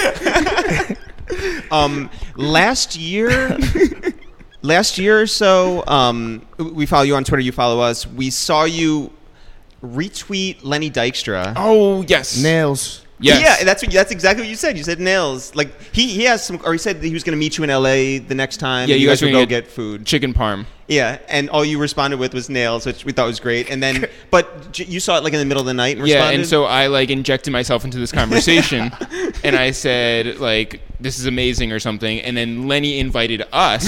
Um, last year, last year or so, um, we follow you on Twitter. You follow us. We saw you retweet Lenny Dykstra. Oh yes. Nails. Yes. Yeah, that's what, that's exactly what you said. You said nails. Like he, he has some, or he said that he was going to meet you in L A the next time. Yeah, and you guys would were go gonna get food. Chicken parm. Yeah, and all you responded with was nails, which we thought was great. And then, but j- you saw it like in the middle of the night and Yeah, responded. and so I like injected myself into this conversation, and I said like, "This is amazing" or something, and then Lenny invited us.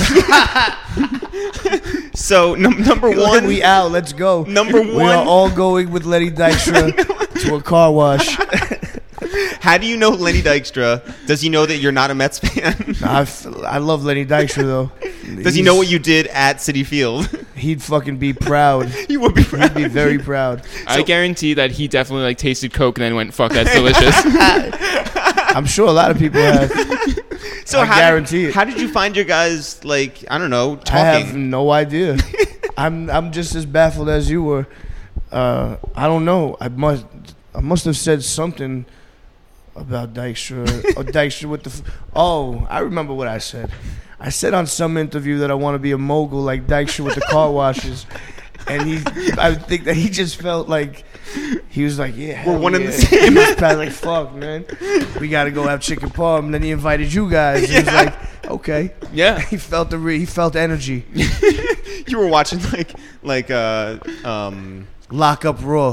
so num- number Look, one, we out. Let's go. Number We are one- all going with Lenny Dykstra to a car wash. how do you know Lenny Dykstra? Does he know that you're not a Mets fan? I, f- I love Lenny Dykstra though. Does he know what you did at Citi Field? He'd fucking be proud. He would be proud. He'd be very proud. I guarantee that he definitely like tasted Coke and then went, "Fuck, that's delicious." I'm sure a lot of people have. So I how guarantee did, it. how did you find your guys like I don't know I have talking? no idea. I'm I'm just as baffled as you were. Uh, I don't know. I must I must have said something about Dykstra. Or Dykstra with the. F- oh, I remember what I said. I said on some interview that I want to be a mogul like Dykstra with the car washes, and he. I think that he just felt like. He was like, yeah, We're hell one and yeah. the same. He was probably like, fuck, man. We got to go have chicken parm. And then he invited you guys. He was like, okay. Yeah. He felt the re- he felt energy. You were watching like like uh um. Lock up raw.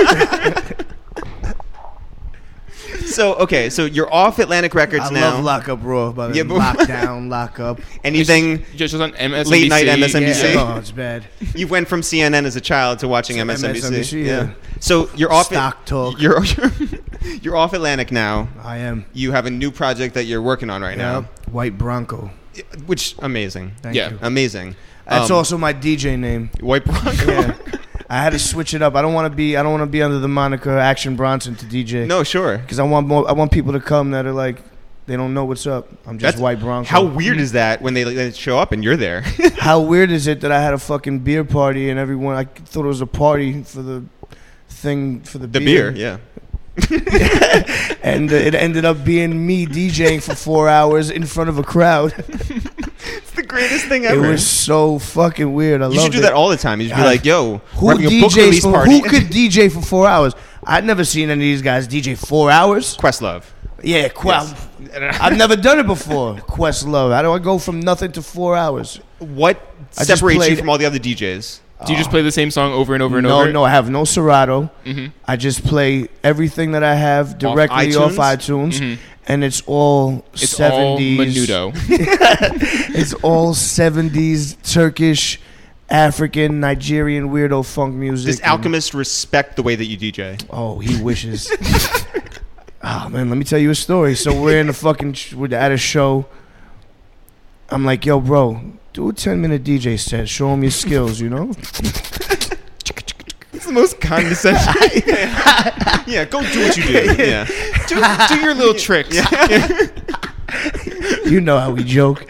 So okay, so you're off Atlantic Records I now. love Lock Up Raw, but Yeah, yeah, but- lock down, lock up. Anything? Just on M S N B C. Late night M S N B C. Yeah, oh, it's bad. You went from C N N as a child to watching To M S N B C. M S N B C, yeah. So you're off. Stock talk. You're you're off Atlantic now. I am. You have a new project that you're working on right Yeah. now. White Bronco. which amazing, Thank Yeah. you. amazing. That's Um, also my D J name. White Bronco. Yeah. I had to switch it up. I don't want to be. I don't want to be under the moniker Action Bronson to D J. No, sure. because I want more. I want people to come that are like, they don't know what's up. I'm just That's- White Bronco. How weird is that when they, like, they show up and you're there? How weird is it that I had a fucking beer party and everyone? I thought it was a party for the thing for the, The beer, yeah. and uh, it ended up being me DJing for four hours in front of a crowd. It's the greatest thing It ever. was so fucking weird. I you loved should do it. that all the time. You should be Uh, like, "Yo, Who we're having a book DJs release for, party." who could D J for four hours? I'd never seen any of these guys D J four hours. Questlove. Yeah, Qu- I've never done it before. Questlove. How do I go from nothing to four hours? What I just separates you played- from all the other D Js? Do you just play the same song over and over and no, over? no, I have no Serato. Mhm. I just play everything that I have directly off iTunes? iTunes, Mhm. and it's all It's seventies. all menudo. It's all seventies Turkish, African, Nigerian weirdo funk music. Does and- Alchemist respect the way that you D J? Oh, he wishes. Oh man, let me tell you a story. So we're in the fucking sh- we're at a show. I'm like, yo, bro, do a ten minute D J set. Show him your skills, you know. It's the most condescending. Yeah, go do what you do. Yeah. do, do your little tricks. You know how we joke.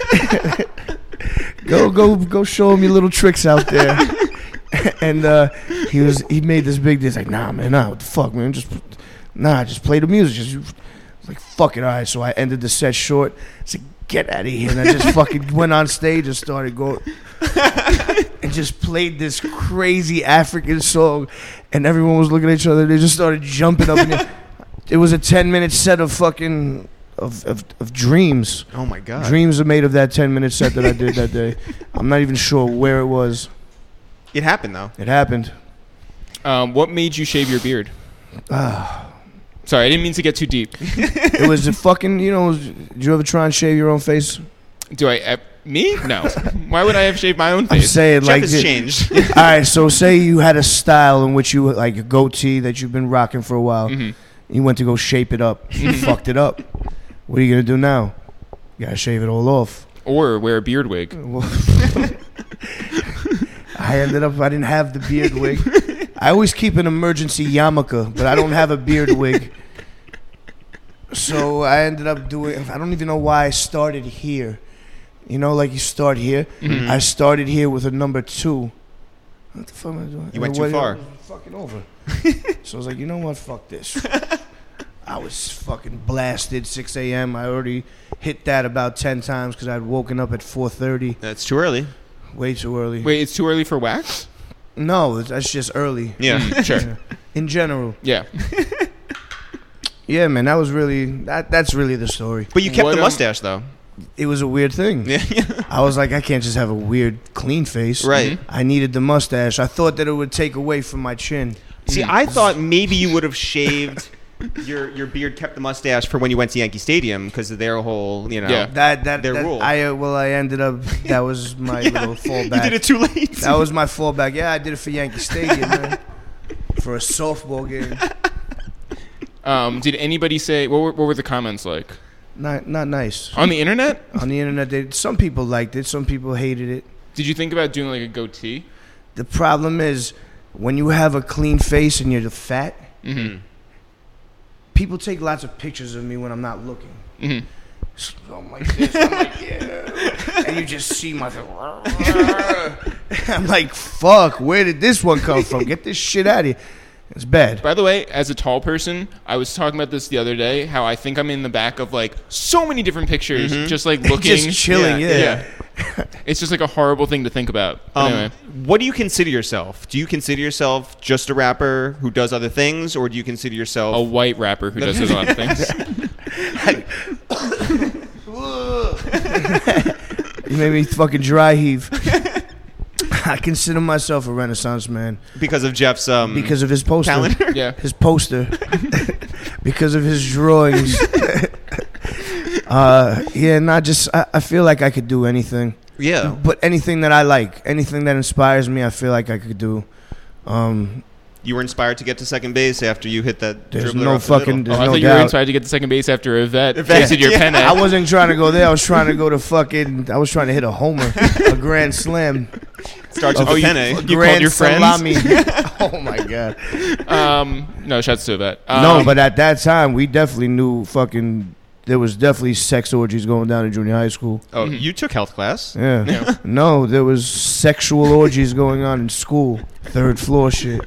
go, go, go! Show him your little tricks out there. And uh, he was, he made this big. He's like, nah, man, nah, what the fuck, man, just, nah, just play the music. Just, I was like, fuck it, all right. So I ended the set short. I said, get out of here, and I just fucking went on stage and started going, and just played this crazy African song, and everyone was looking at each other. They just started jumping up. And it was a ten minute set of fucking. Of, of, of dreams. Oh my god. Dreams are made of that ten minute set that I did that day. I'm not even sure where it was. It happened though. It happened. Um, what made you shave your beard? Ah, Sorry, I didn't mean to get too deep. it was a fucking, you know, did you ever try and shave your own face? Do I? Uh, me? No. Why would I have shaved my own I'm face? saying Jeff like has the- changed. All right, so say you had a style in which you like a goatee that you've been rocking for a while. Mhm. You went to go shape it up. You fucked it up. What are you gonna do now? You gotta shave it all off. Or wear a beard wig. I ended up, I didn't have the beard wig. I always keep an emergency yarmulke, but I don't have a beard wig. So I ended up doing, I don't even know why I started here. You know, like you start here. Mhm. I started here with a number two. What the fuck am I doing? You went What- too far. I was fucking over. So I was like, you know what? Fuck this. I was fucking blasted, six a.m. I already hit that about ten times because I'd woken up at four thirty. That's too early. Way too early. Wait, it's too early for wax? No, that's just early. Yeah. Mm, sure. In general. Yeah. Yeah, man, that was really, that. that's really the story. But you kept What, the um, mustache though. It was a weird thing. Yeah. I was like, I can't just have a weird, clean face. Right. Mhm. I needed the mustache. I thought that it would take away from my chin. See, I thought maybe you would have shaved your your beard, kept the mustache for when you went to Yankee Stadium because of their whole, you know. Yeah. That that, Their that rule. I uh, well, I ended up. That was my little fallback. You did it too late. That was my fallback. Yeah, I did it for Yankee Stadium, man. For a softball game. Um, did anybody say, what were, what were the comments like? Not not nice. On the internet? On the internet, they, some people liked it. Some people hated it. Did you think about doing like a goatee? The problem is when you have a clean face and you're fat. Mm-hmm. People take lots of pictures of me when I'm not looking. Mm-hmm. So I'm like this. I'm like, yeah. And you just see my. I'm like, fuck. Where did this one come from? Get this shit out of here. It's bad. By the way, as a tall person, I was talking about this the other day, how I think I'm in the back of like so many different pictures, just like looking. Just chilling. Yeah, Yeah. yeah. It's just like a horrible thing to think about. But Um, anyway. What do you consider yourself? Do you consider yourself just a rapper who does other things, or do you consider yourself A white rapper who does a lot of things. You made me fucking dry heave. I consider myself a Renaissance man because of Jeff's um because of his poster. calendar? Yeah. His poster. Because of his drawings. uh, yeah, not just. I, I feel like I could do anything. Yeah. But anything that I like, anything that inspires me, I feel like I could do. Um, You were inspired to get to second base after you hit that There's dribbler no off the fucking- middle. There's Oh, I no thought you were doubt. inspired to get to second base after Yvette Yvette, tasted your yeah. penne. I wasn't trying to go there. I was trying to go to fucking. I was trying to hit a homer, a grand slam, Starts with Oh, the you- penne. you grand called your friends? salami. Oh my god. Um, no, shouts to Yvette. Um, No, but at that time, we definitely knew fucking. There was definitely sex orgies going down in junior high school. Oh, you took health class. Yeah. Yeah. No, there was sexual orgies going on in school. Third floor shit.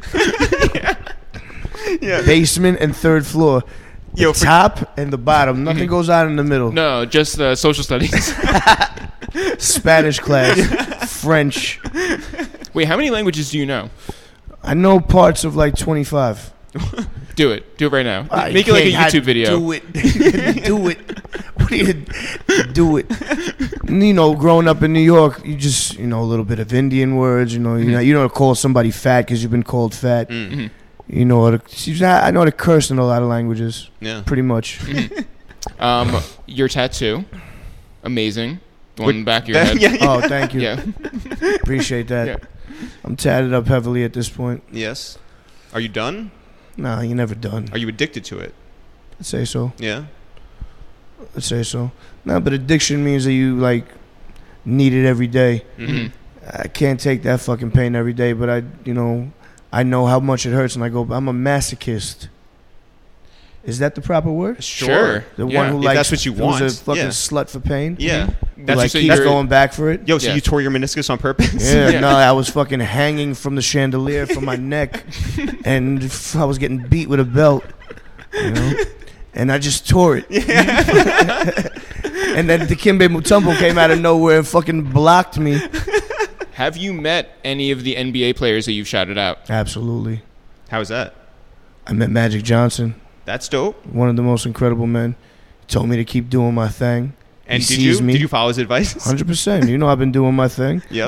Yeah. Basement and third floor. The Yo, for- top and the bottom. Nothing goes on in the middle. no, just uh, social studies. Spanish class. French. Wait, how many languages do you know? I know parts of like twenty-five. Do it. Do it right now. I Make it like a can't- I- YouTube video. Do it. Do it. What do you do it? You know, growing up in New York, you just you know a little bit of Indian words. You know, you know, you don't call somebody fat because you've been called fat. Mhm. You know, how to, I know how to curse in a lot of languages. Yeah. Pretty much. Um, your tattoo, amazing. The one in the back of your That- head. yeah, yeah. Oh, thank you. Yeah. Appreciate that. Yeah. I'm tatted up heavily at this point. Yes. Are you done? Nah, you're never done. Are you addicted to it? I'd say so. Yeah. I'd say so. No, but addiction means that you like need it every day. Mhm. I can't take that fucking pain every day, but I, you know, I know how much it hurts, and I go, I'm a masochist. Is that the proper word? Sure. The Yeah. one who If likes, that's what you who's want, a fucking yeah. slut for pain. Yeah. Who, That's like so keeps you're- going back for it. Yo, so Yeah. you tore your meniscus on purpose? Yeah, Yeah. no, I was fucking hanging from the chandelier from my neck, and f- I was getting beat with a belt, you know, and I just tore it. And then Dikembe Mutombo came out of nowhere and fucking blocked me. Have you met any of the N B A players that you've shouted out? Absolutely. How's that? I met Magic Johnson, That's dope. one of the most incredible men. He told me to keep doing my thing. And He did you sees me. did you follow his advice? one hundred percent. You know I've been doing my thing. Yep.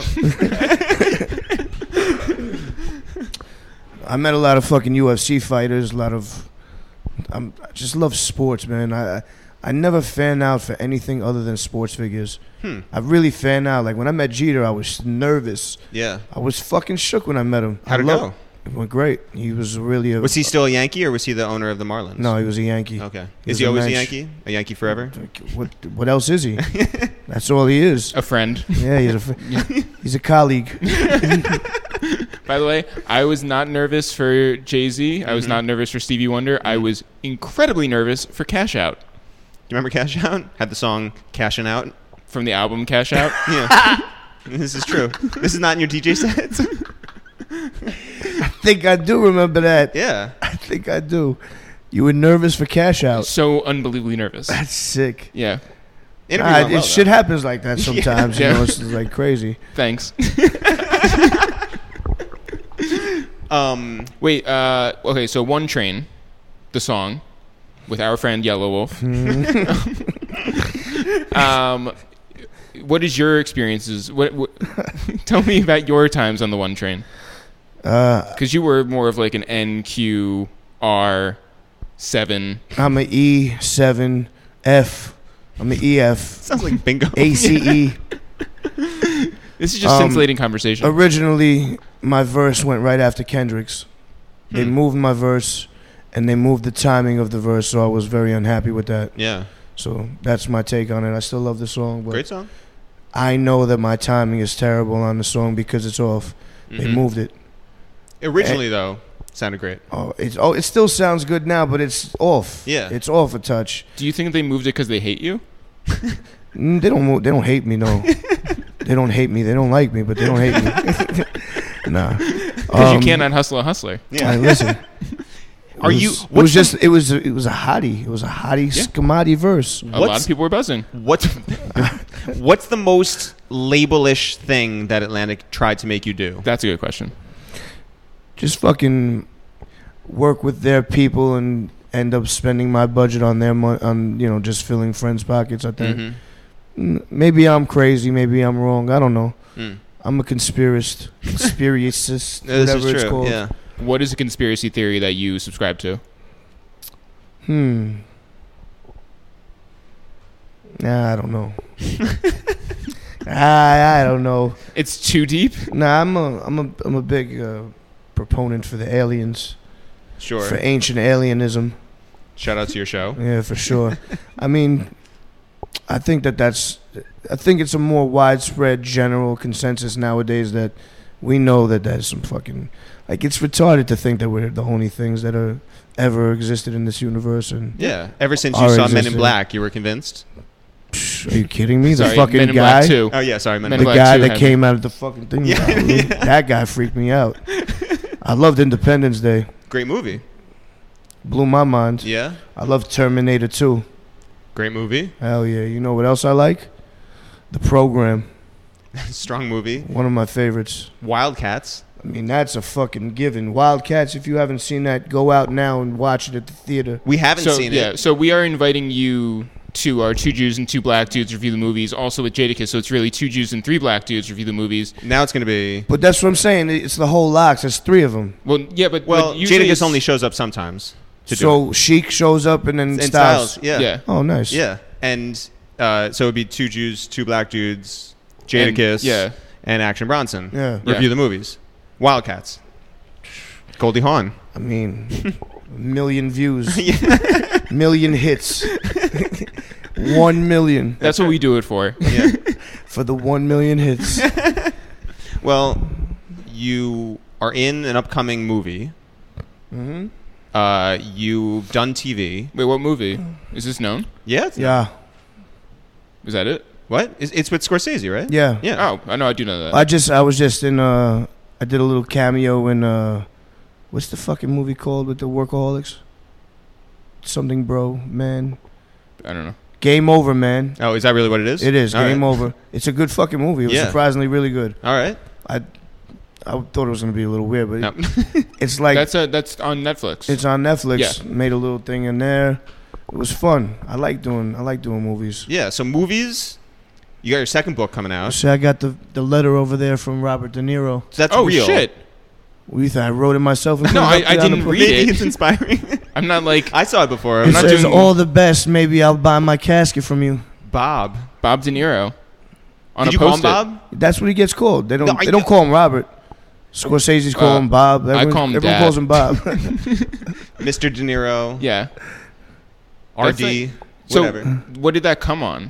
I met a lot of fucking U F C fighters, a lot of... I'm, I just love sports, man. I, I I never fan out for anything other than sports figures. Hmm. I really fan out. Like when I met Jeter, I was nervous. Yeah. I was fucking shook when I met him. How'd I it love- go? It went great. He was really a... Was he still a Yankee or was he the owner of the Marlins? No, he was a Yankee. Okay. He Is was he a always a mensch. Yankee? A Yankee forever? What What else is he? That's all he is. A friend. Yeah, he's a fr- he's a colleague. By the way, I was not nervous for Jay-Z. I Mm-hmm. was not nervous for Stevie Wonder. I was incredibly nervous for Cash Out Do you remember Cash Out? Had the song Cashin' Out? from the album Cash Out. Yeah. This is true. This is not in your D J set? I think I do remember that. Yeah. I think I do. You were nervous for Cash Out. So unbelievably nervous. That's sick. Yeah. Interview Nah, went well, it, shit though. happens like that sometimes. Yeah. You know, it's like crazy. Thanks. Um, Wait, uh, okay, so One Train, the song, with our friend Yellow Wolf. um, what is your experiences? What, what tell me about your times on the One Train, Uh, because you were more of like an N Q R seven. I'm an E seven F. I'm an E F. sounds like bingo. A C E. This is just Um, scintillating conversation. Originally, my verse went right after Kendrick's. They Hmm. moved my verse, and they moved the timing of the verse, so I was very unhappy with that. Yeah. So that's my take on it. I still love the song, but Great song. I know that my timing is terrible on the song because it's off. They Mhm. moved it. Originally, though, sounded great. Oh, it's oh, it still sounds good now, but it's off. Yeah. it's off a touch. Do you think they moved it because they hate you? Mm, they don't. mo- They don't hate me. No, they don't hate me. They don't like me, but they don't hate me. Nah, Because Um, you can't hustle a hustler. Yeah. I listen. It Are was- you- It what's was the- just. It was. It was a hottie. It was a hottie Yeah. schemati verse. A lot What's- of people were buzzing. What's what's the most labelish thing that Atlantic tried to make you do? That's a good question. Just fucking work with their people and end up spending my budget on their money. On you know, just filling friends' pockets. I think. Mhm. Mm, Maybe I'm crazy. Maybe I'm wrong. I don't know. Mm. I'm a conspiracist. Conspiracist. This whatever is it's true. called. Yeah. What is a conspiracy theory that you subscribe to? Hmm. Nah, I don't know. I I don't know. It's too deep. Nah, I'm a I'm a I'm a big uh, proponent for the aliens, Sure. for ancient alienism. Shout out to your show. Yeah, for sure. I mean, I think that that's. I think it's a more widespread general consensus nowadays that we know that there's some fucking like it's retarded to think that we're the only things that are ever existed in this universe. And Yeah. Ever since you Are saw Men in existing. Black, you were convinced. psh, are you kidding me? The Sorry, fucking Men in guy, Black two. Oh yeah, sorry, Men Men in the in Black. Black guy two that had came out of the fucking thing. Yeah, probably. yeah. That guy freaked me out. I loved Independence Day. Great movie. Blew my mind. Yeah. I love Terminator two. Great movie. Hell yeah. You know what else I like? The Program. Strong movie. One of my favorites. Wildcats. I mean, that's a fucking given. Wildcats, if you haven't seen that, go out now and watch it at the theater. We haven't So seen yeah, it. so we are inviting you to our Two Jews and Two Black Dudes review the movies, also with Jadakiss. So it's really Two Jews and Three Black Dudes review the movies. Now it's gonna be. But that's what I'm saying. It's the whole locks. There's three of them. Well, yeah, but Well, but usually Jadakiss it's- only shows up sometimes. To do So Sheik shows up and then it. And Styles. Styles. Yeah. yeah. Oh, nice. Yeah. And uh, so it'd be two Jews, two black dudes, And- Jadakiss, yeah. and Action Bronson. Yeah. Review Yeah. the movies. Wildcats. Goldie Hawn. I mean, a million views, million hits, one million That's what we do it for. Yeah. for the one million hits. Well, you are in an upcoming movie. hmm Uh, you've done T V. Wait, what movie? Is this known? Yeah. it's- Yeah, Is that it? What? It's, it's with Scorsese, right? yeah. Yeah. Oh, I know, I do know that. I just, I was just in. Uh, I did a little cameo in. Uh, what's the fucking movie called with the workaholics? Something, bro, man. I don't know. Game Over, man. Oh, is that really what it is? It is All Game right. Over. It's a good fucking movie. It was Yeah. surprisingly really good. All right. I, I thought it was gonna be a little weird, but No. it, it's like that's a, that's on Netflix. it's on Netflix. Yeah. Made a little thing in there. It was fun. I like doing. I like doing movies. Yeah. So movies. You got your second book coming out. See, I got the the letter over there from Robert De Niro. So that's oh real. shit! What do you think? I wrote it myself. And No, put it I- up I there on the didn't pla- read Maybe it. it's inspiring. I'm not like I saw it before. It I'm not not says doing- all the best. Maybe I'll buy my casket from you. Bob. Bob De Niro. On Did a you call him Post-it. Bob? That's what he gets called. They don't. No, I they don't know. call him Robert. Scorsese's call Uh, him Bob. I Everyone, call him everyone Dad. calls him Bob. Mister De Niro. Yeah. R That's D. like- So Whatever. what did that come on?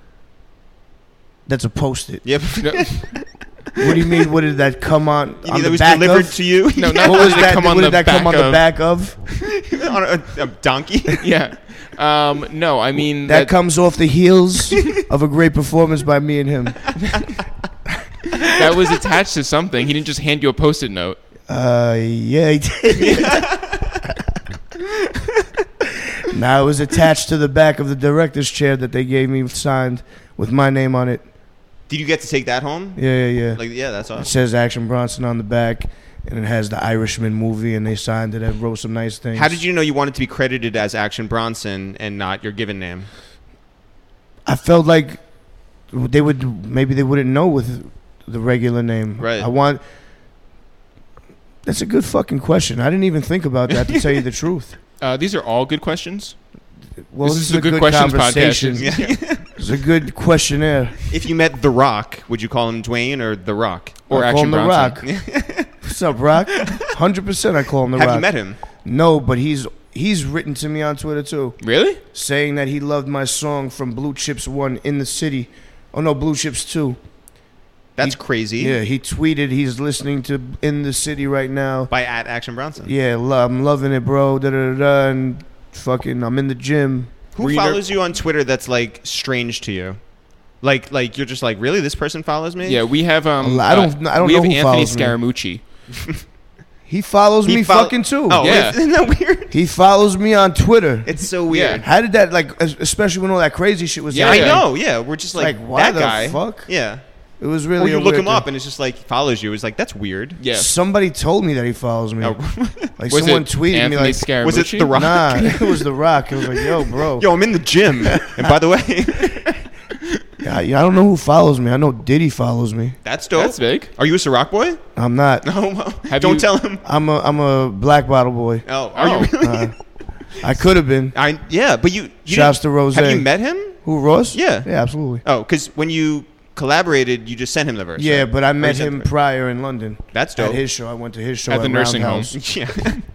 That's a post-it. Yep. No, What do you mean? What did that come on? You on mean the that was back delivered of? to you? no, not What what was did it that? come What on did the that back come on of? the back of? on a, a donkey. Yeah. Um, no, I mean That that, comes off the heels of a great performance by me and him. that was attached to something. He didn't just hand you a post-it note. Uh, yeah, he did. Now it was attached to the back of the director's chair that they gave me signed with my name on it. Did you get to take that home? Yeah, yeah, yeah. Like, yeah, that's It awesome. says Action Bronson on the back, and it has the Irishman movie, and they signed it and wrote some nice things. How did you know you wanted to be credited as Action Bronson and not your given name? I felt like they would maybe they wouldn't know with the regular name. Right. I want. That's a good fucking question. I didn't even think about that to tell you the truth. Uh, these are all good questions. Well, This is a good questions conversation. podcast. It's a good questionnaire. If you met The Rock, would you call him Dwayne or The Rock? Or I call Action him The Bronson. Rock. What's up, Rock? Hundred percent. I call him The Have Rock. you met him? No, but he's he's written to me on Twitter too, Really? saying that he loved my song from Blue Chips One, In the City. Oh no, Blue Chips Two. That's He- crazy. Yeah, he tweeted he's listening to In the City right now. By at Action Bronson. Yeah, lo- I'm loving it, bro. Da da da da. And fucking, I'm in the gym. Who Were you ner- follows you on Twitter that's like strange to you? Like, like you're just like, really? This person follows me? Yeah, we have. Um, I don't- uh, I don't we know have who Anthony follows me. Scaramucci. He follows He me fol- fucking too. Oh, Yeah. isn't that weird? He follows me on Twitter. It's so weird. Yeah. How did that, like, es- especially when all that crazy shit was Yeah, I happening? know. Yeah, we're just like, Like, why that the guy. fuck? Yeah. It was Or really you a look weird him up thing. and it's just like follows you. It's like that's weird. Yeah. Somebody told me that he follows me. Oh. Like, Was someone it tweeted Anthony me, like, Scaramucci? Was it The Rock? nah, it was The Rock. It was like, yo, bro. Yo, I'm in the gym. And by the way, I, I don't know who follows me. I know Diddy follows me. that's dope. That's big. Are you a Ciroc boy? I'm not. No, well, Have don't you- tell him. I'm a I'm a black bottle boy. Oh, are Oh. you really? Uh, I could have been. I yeah, but you. you Shouts didn't- to Rose. Have you met him? Who, Ross? Yeah. Yeah, absolutely. Oh, because when you collaborated. You just sent him the verse. Yeah, right? but I Or you met sent him the verse? prior in London. That's dope. At his show. I went to his show At the nursing home. Roundhouse. Yeah.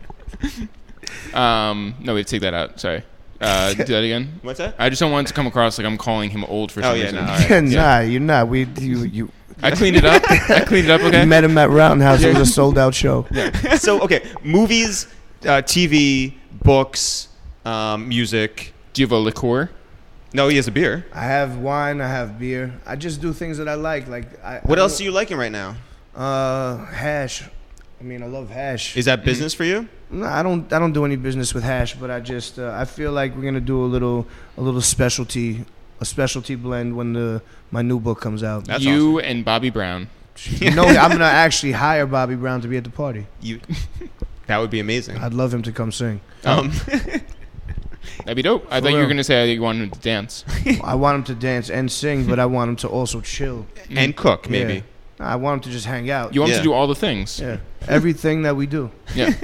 Um, no, wait, take that out. Sorry. Uh, do that again. What's that? I just don't want it to come across like I'm calling him old for Oh, some yeah, reason. no, all right. Yeah, Yeah. nah, you're not. We you you. I cleaned it up. I cleaned it up. Okay. You met him at Roundhouse. It was a sold out show. So okay, movies, uh, T V, books, um, music. Do you have a liqueur? No, he has a beer. I have wine. I have beer. I just do things that I like. Like I, What I else are don't- you liking right now? Uh, hash. I mean, I love hash. Is that business for you? No, I don't. I don't do any business with hash, but I just. Uh, I feel like we're gonna do a little, a little specialty, a specialty blend when the my new book comes out. That's you and Bobby Brown. You know, I'm gonna actually hire Bobby Brown to be at the party. You. That would be amazing. I'd love him to come sing. Um, That'd be dope. I For thought you were real. gonna say you wanted him to dance. I want him to dance and sing, but I want him to also chill. and cook maybe. Yeah. I want him to just hang out. You want him Yeah. to do all the things. Yeah, everything that we do. Yeah.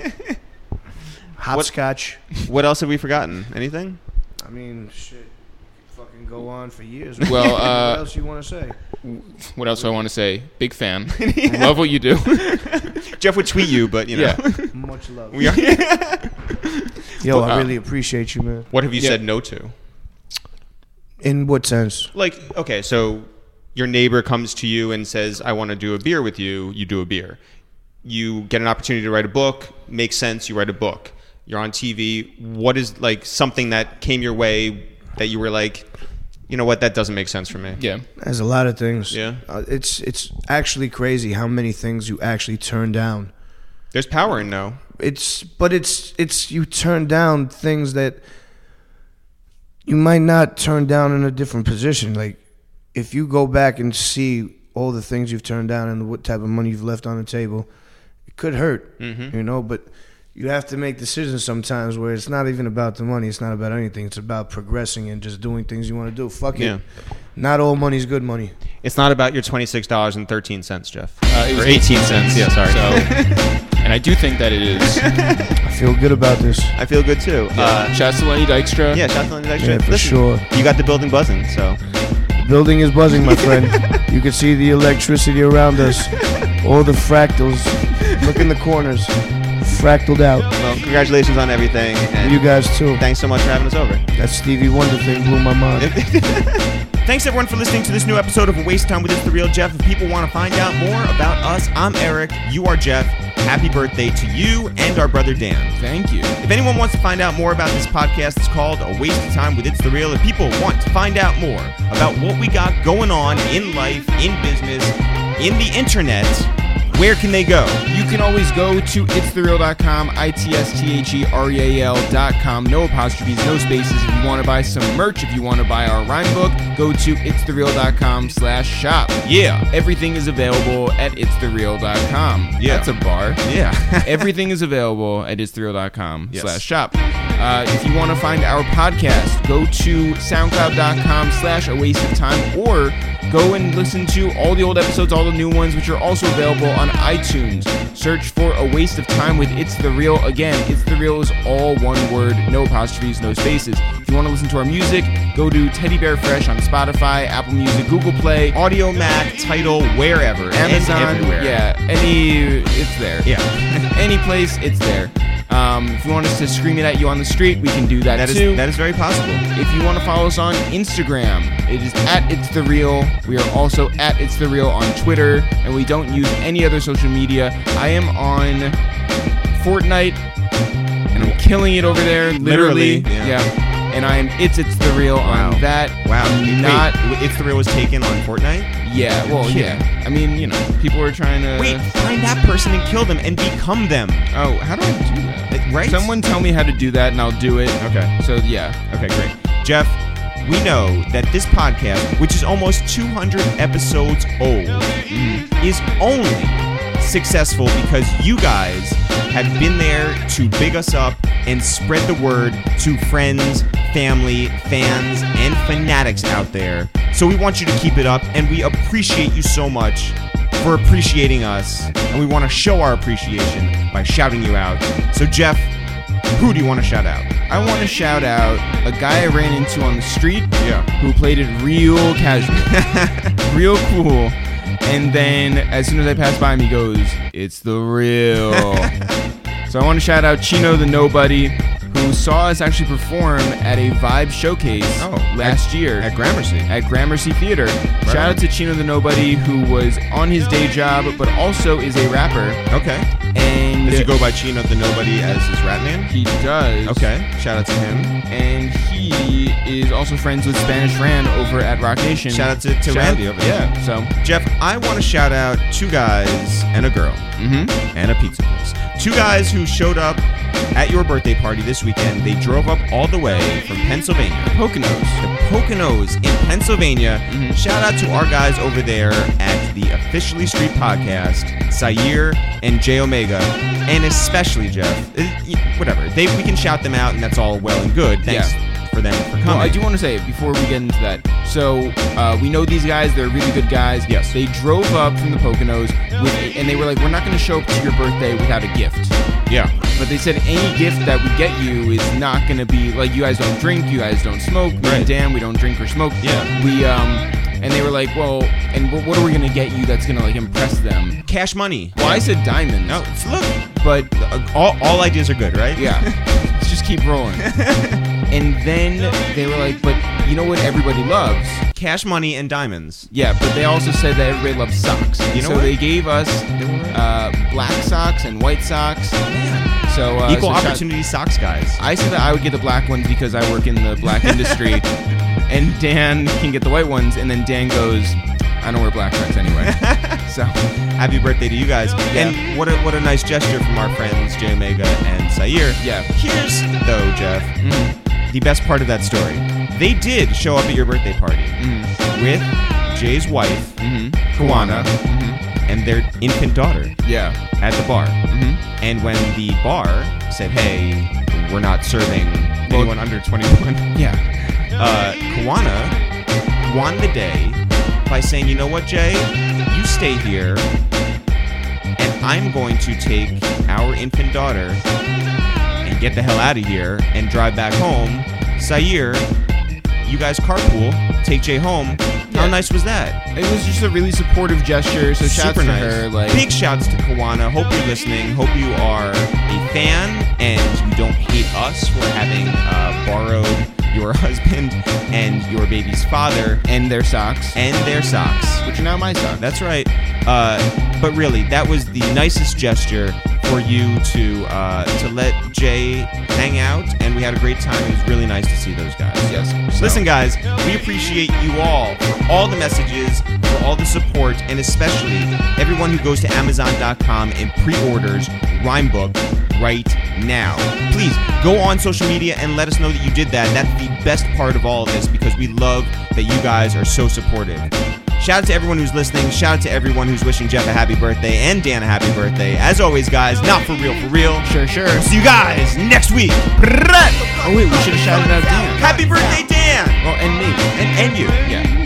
Hopscotch. What else have we forgotten? Anything? I mean, shit. Fucking go on for years. Well, uh, what else you want to say? What else do I want to say? Big fan. Love what you do. Jeff would tweet you, but you know. Yeah. Much love. We are. Yo, I Uh, really appreciate you, man. What have you Yeah. said no to? In what sense? Like, okay, so your neighbor comes to you and says, I want to do a beer with you. You do a beer. You get an opportunity to write a book. Makes sense. You write a book. You're on T V. What is like something that came your way that you were like, you know what, that doesn't make sense for me? Yeah. There's a lot of things. Yeah. Uh, it's it's actually crazy how many things you actually turn down. There's power in no. It's but it's it's you turn down things that you might not turn down in a different position. Like if you go back and see all the things you've turned down and what type of money you've left on the table, it could hurt, Mhm. you know. But you have to make decisions sometimes where it's not even about the money. It's not about anything. It's about progressing and just doing things you want to do. Fuck it. Yeah. Not all money's good money. It's not about your twenty-six dollars and thirteen cents, Jeff. Uh, it was Or eighteen cents. Yeah, sorry. So, and I do think that it is. I feel good about this. I feel good too. Uh, Shouts to Lenny Dykstra. yeah, shout out to Lenny Dykstra. Yeah, for Listen, sure. You got the building buzzing, so. Building is buzzing, my friend. You can see the electricity around us. All the fractals. Look in the corners. Fractaled out. Well, congratulations on everything. And You guys too. thanks so much for having us over. That Stevie Wonder thing blew my mind. Thanks everyone for listening to this new episode of A Waste Time with It's The Real Jeff. If people want to find out more about us, I'm Eric. You are Jeff. Happy birthday to you and our brother Dan. Thank you. If anyone wants to find out more about this podcast, it's called A Waste of Time with It's The Real. If people want to find out more about what we got going on in life, in business, in the internet, where can they go? You can always go to its the real dot com, I T S T H E R E A L dot com. No apostrophes, no spaces. If you want to buy some merch, if you want to buy our rhyme book, go to its the real dot com slash shop. Yeah. Everything is available at its the real dot com. Yeah. That's a bar. Yeah. Everything is available at its the real dot com Yes. slash shop. Uh, if you want to find our podcast, go to soundcloud dot com slash a waste of time, or go and listen to all the old episodes, all the new ones, which are also available on iTunes. Search for A Waste of Time with It's The Real. Again, It's The Real is all one word, no apostrophes, no spaces. If you want to listen to our music, go to Teddy Bear Fresh on Spotify, Apple Music, Google Play, Audio Mac, Tidal, wherever. Amazon. And everywhere. Yeah, any, it's there. Yeah. Any place, it's there. Um, if you want us to scream it at you on the street, we can do that, That is too. that is very possible. If you want to follow us on Instagram, it is at It's The Real. We are also at It's The Real on Twitter, and we don't use any other social media. I am on Fortnite, and I'm killing it over there, literally. Literally, yeah. And I am It's It's The Real Wow. on that. Wow. I'm Wait, not. It's The Real was taken on Fortnite? Yeah, well, kidding. yeah. I mean, you know, people are trying to. Wait, find that person and kill them and become them. Oh, how do I do that? Uh, Right? Someone tell me how to do that, and I'll do it. Okay. So yeah. Okay, great. Jeff, we know that this podcast, which is almost two hundred episodes old, is only successful because you guys have been there to big us up and spread the word to friends, family, fans, and fanatics out there. So we want you to keep it up, and we appreciate you so much for appreciating us, and we want to show our appreciation by shouting you out. So Jeff, Who do you want to shout out? I want to shout out a guy I ran into on the street Yeah. who played it real casual, real cool. And then as soon as I passed by him, he goes, "It's the real." So I want to shout out Chino the Nobody, who saw us actually perform at a Vibe showcase Oh, last year At Gramercy. at Gramercy Theater. Shout on. out to Chino the Nobody, who was on his day job, but also is a rapper. Okay. And Does he go by Chino the Nobody as his rap name? He does. Okay. Shout out to him. And he is also friends with Spanish Ran over at Rock Nation. Shout out to, to Shout Randy out- over there. Yeah, so. Jeff, I want to shout out two guys and a girl Mm-hmm. and a pizza place. Two guys who showed up at your birthday party this weekend. They drove up all the way from Pennsylvania. Poconos. The Poconos in Pennsylvania. Mhm. Shout out to our guys over there at the Officially Street Podcast, Sayer and J Omega, and especially Jeff. Uh, y- Whatever. They we can shout them out, and that's all well and good. Thanks for them for coming. Well, I do want to say, before we get into that, so uh, we know these guys, they're really good guys. Yes. They drove up from the Poconos, with a, and they were like, we're not going to show up to your birthday without a gift. Yeah. But they said any gift that we get you is not going to be, like, you guys don't drink, you guys don't smoke, me Right. and Dan, we don't drink or smoke. Yeah. We, um, and they were like, well, and what, what are we going to get you that's going to, like, impress them? Cash money. Well, I said diamonds. No, it's- look. But, uh, All, all ideas are good, right? yeah, let's just keep rolling. And then they were like, but you know what everybody loves? Cash money and diamonds. Yeah, but they also said that everybody loves socks. You know so what? they gave us uh, black socks and white socks. So uh, Equal so shout- opportunity socks guys. I said that I would get the black ones because I work in the black industry, and Dan can get the white ones. And then Dan goes, I don't wear black socks anyway. So Happy birthday to you guys. Yeah. And what a what a nice gesture from our friends J Omega and Sayer. yeah, Here's though, Jeff, Mhm. the best part of that story. They did show up at your birthday party Mhm. with Jay's wife, Mhm. Kawana, Mhm. and their infant daughter yeah, at the bar. Mhm. And when the bar said, "Hey, we're not serving Well- anyone under twenty-one," yeah, uh, Kawana won the day by saying, "You know what, Jay? You stay here, and I'm going to take our infant daughter and get the hell out of here and drive back home. Sayer, you guys carpool, take Jay home." How Yeah. nice was that? it was just a really supportive gesture. So shouts Super to nice. her. Like, Big shouts to Kawana. Hope you're listening. Hope you are a fan and you don't hate us for having uh, borrowed your husband and your baby's father and their socks, and their socks. which are now my socks. That's right. Uh, but really, that was the nicest gesture for you to uh, to let Jay hang out, and we had a great time. It was really nice to see those guys. Yes. So- Listen, guys, we appreciate you all for all the messages, for all the support, and especially everyone who goes to Amazon dot com and pre-orders Rhyme Book right now. Please go on social media and let us know that you did that. That's the best part of all of this because we love that you guys are so supportive. Shout out to everyone who's listening. Shout out to everyone who's wishing Jeff a happy birthday and Dan a happy birthday. As always, guys, not for real, for real. Sure, sure. See you guys next week. Oh wait, we should have shouted out Dan. Happy birthday, Dan! Well, and me. And, and you. Yeah.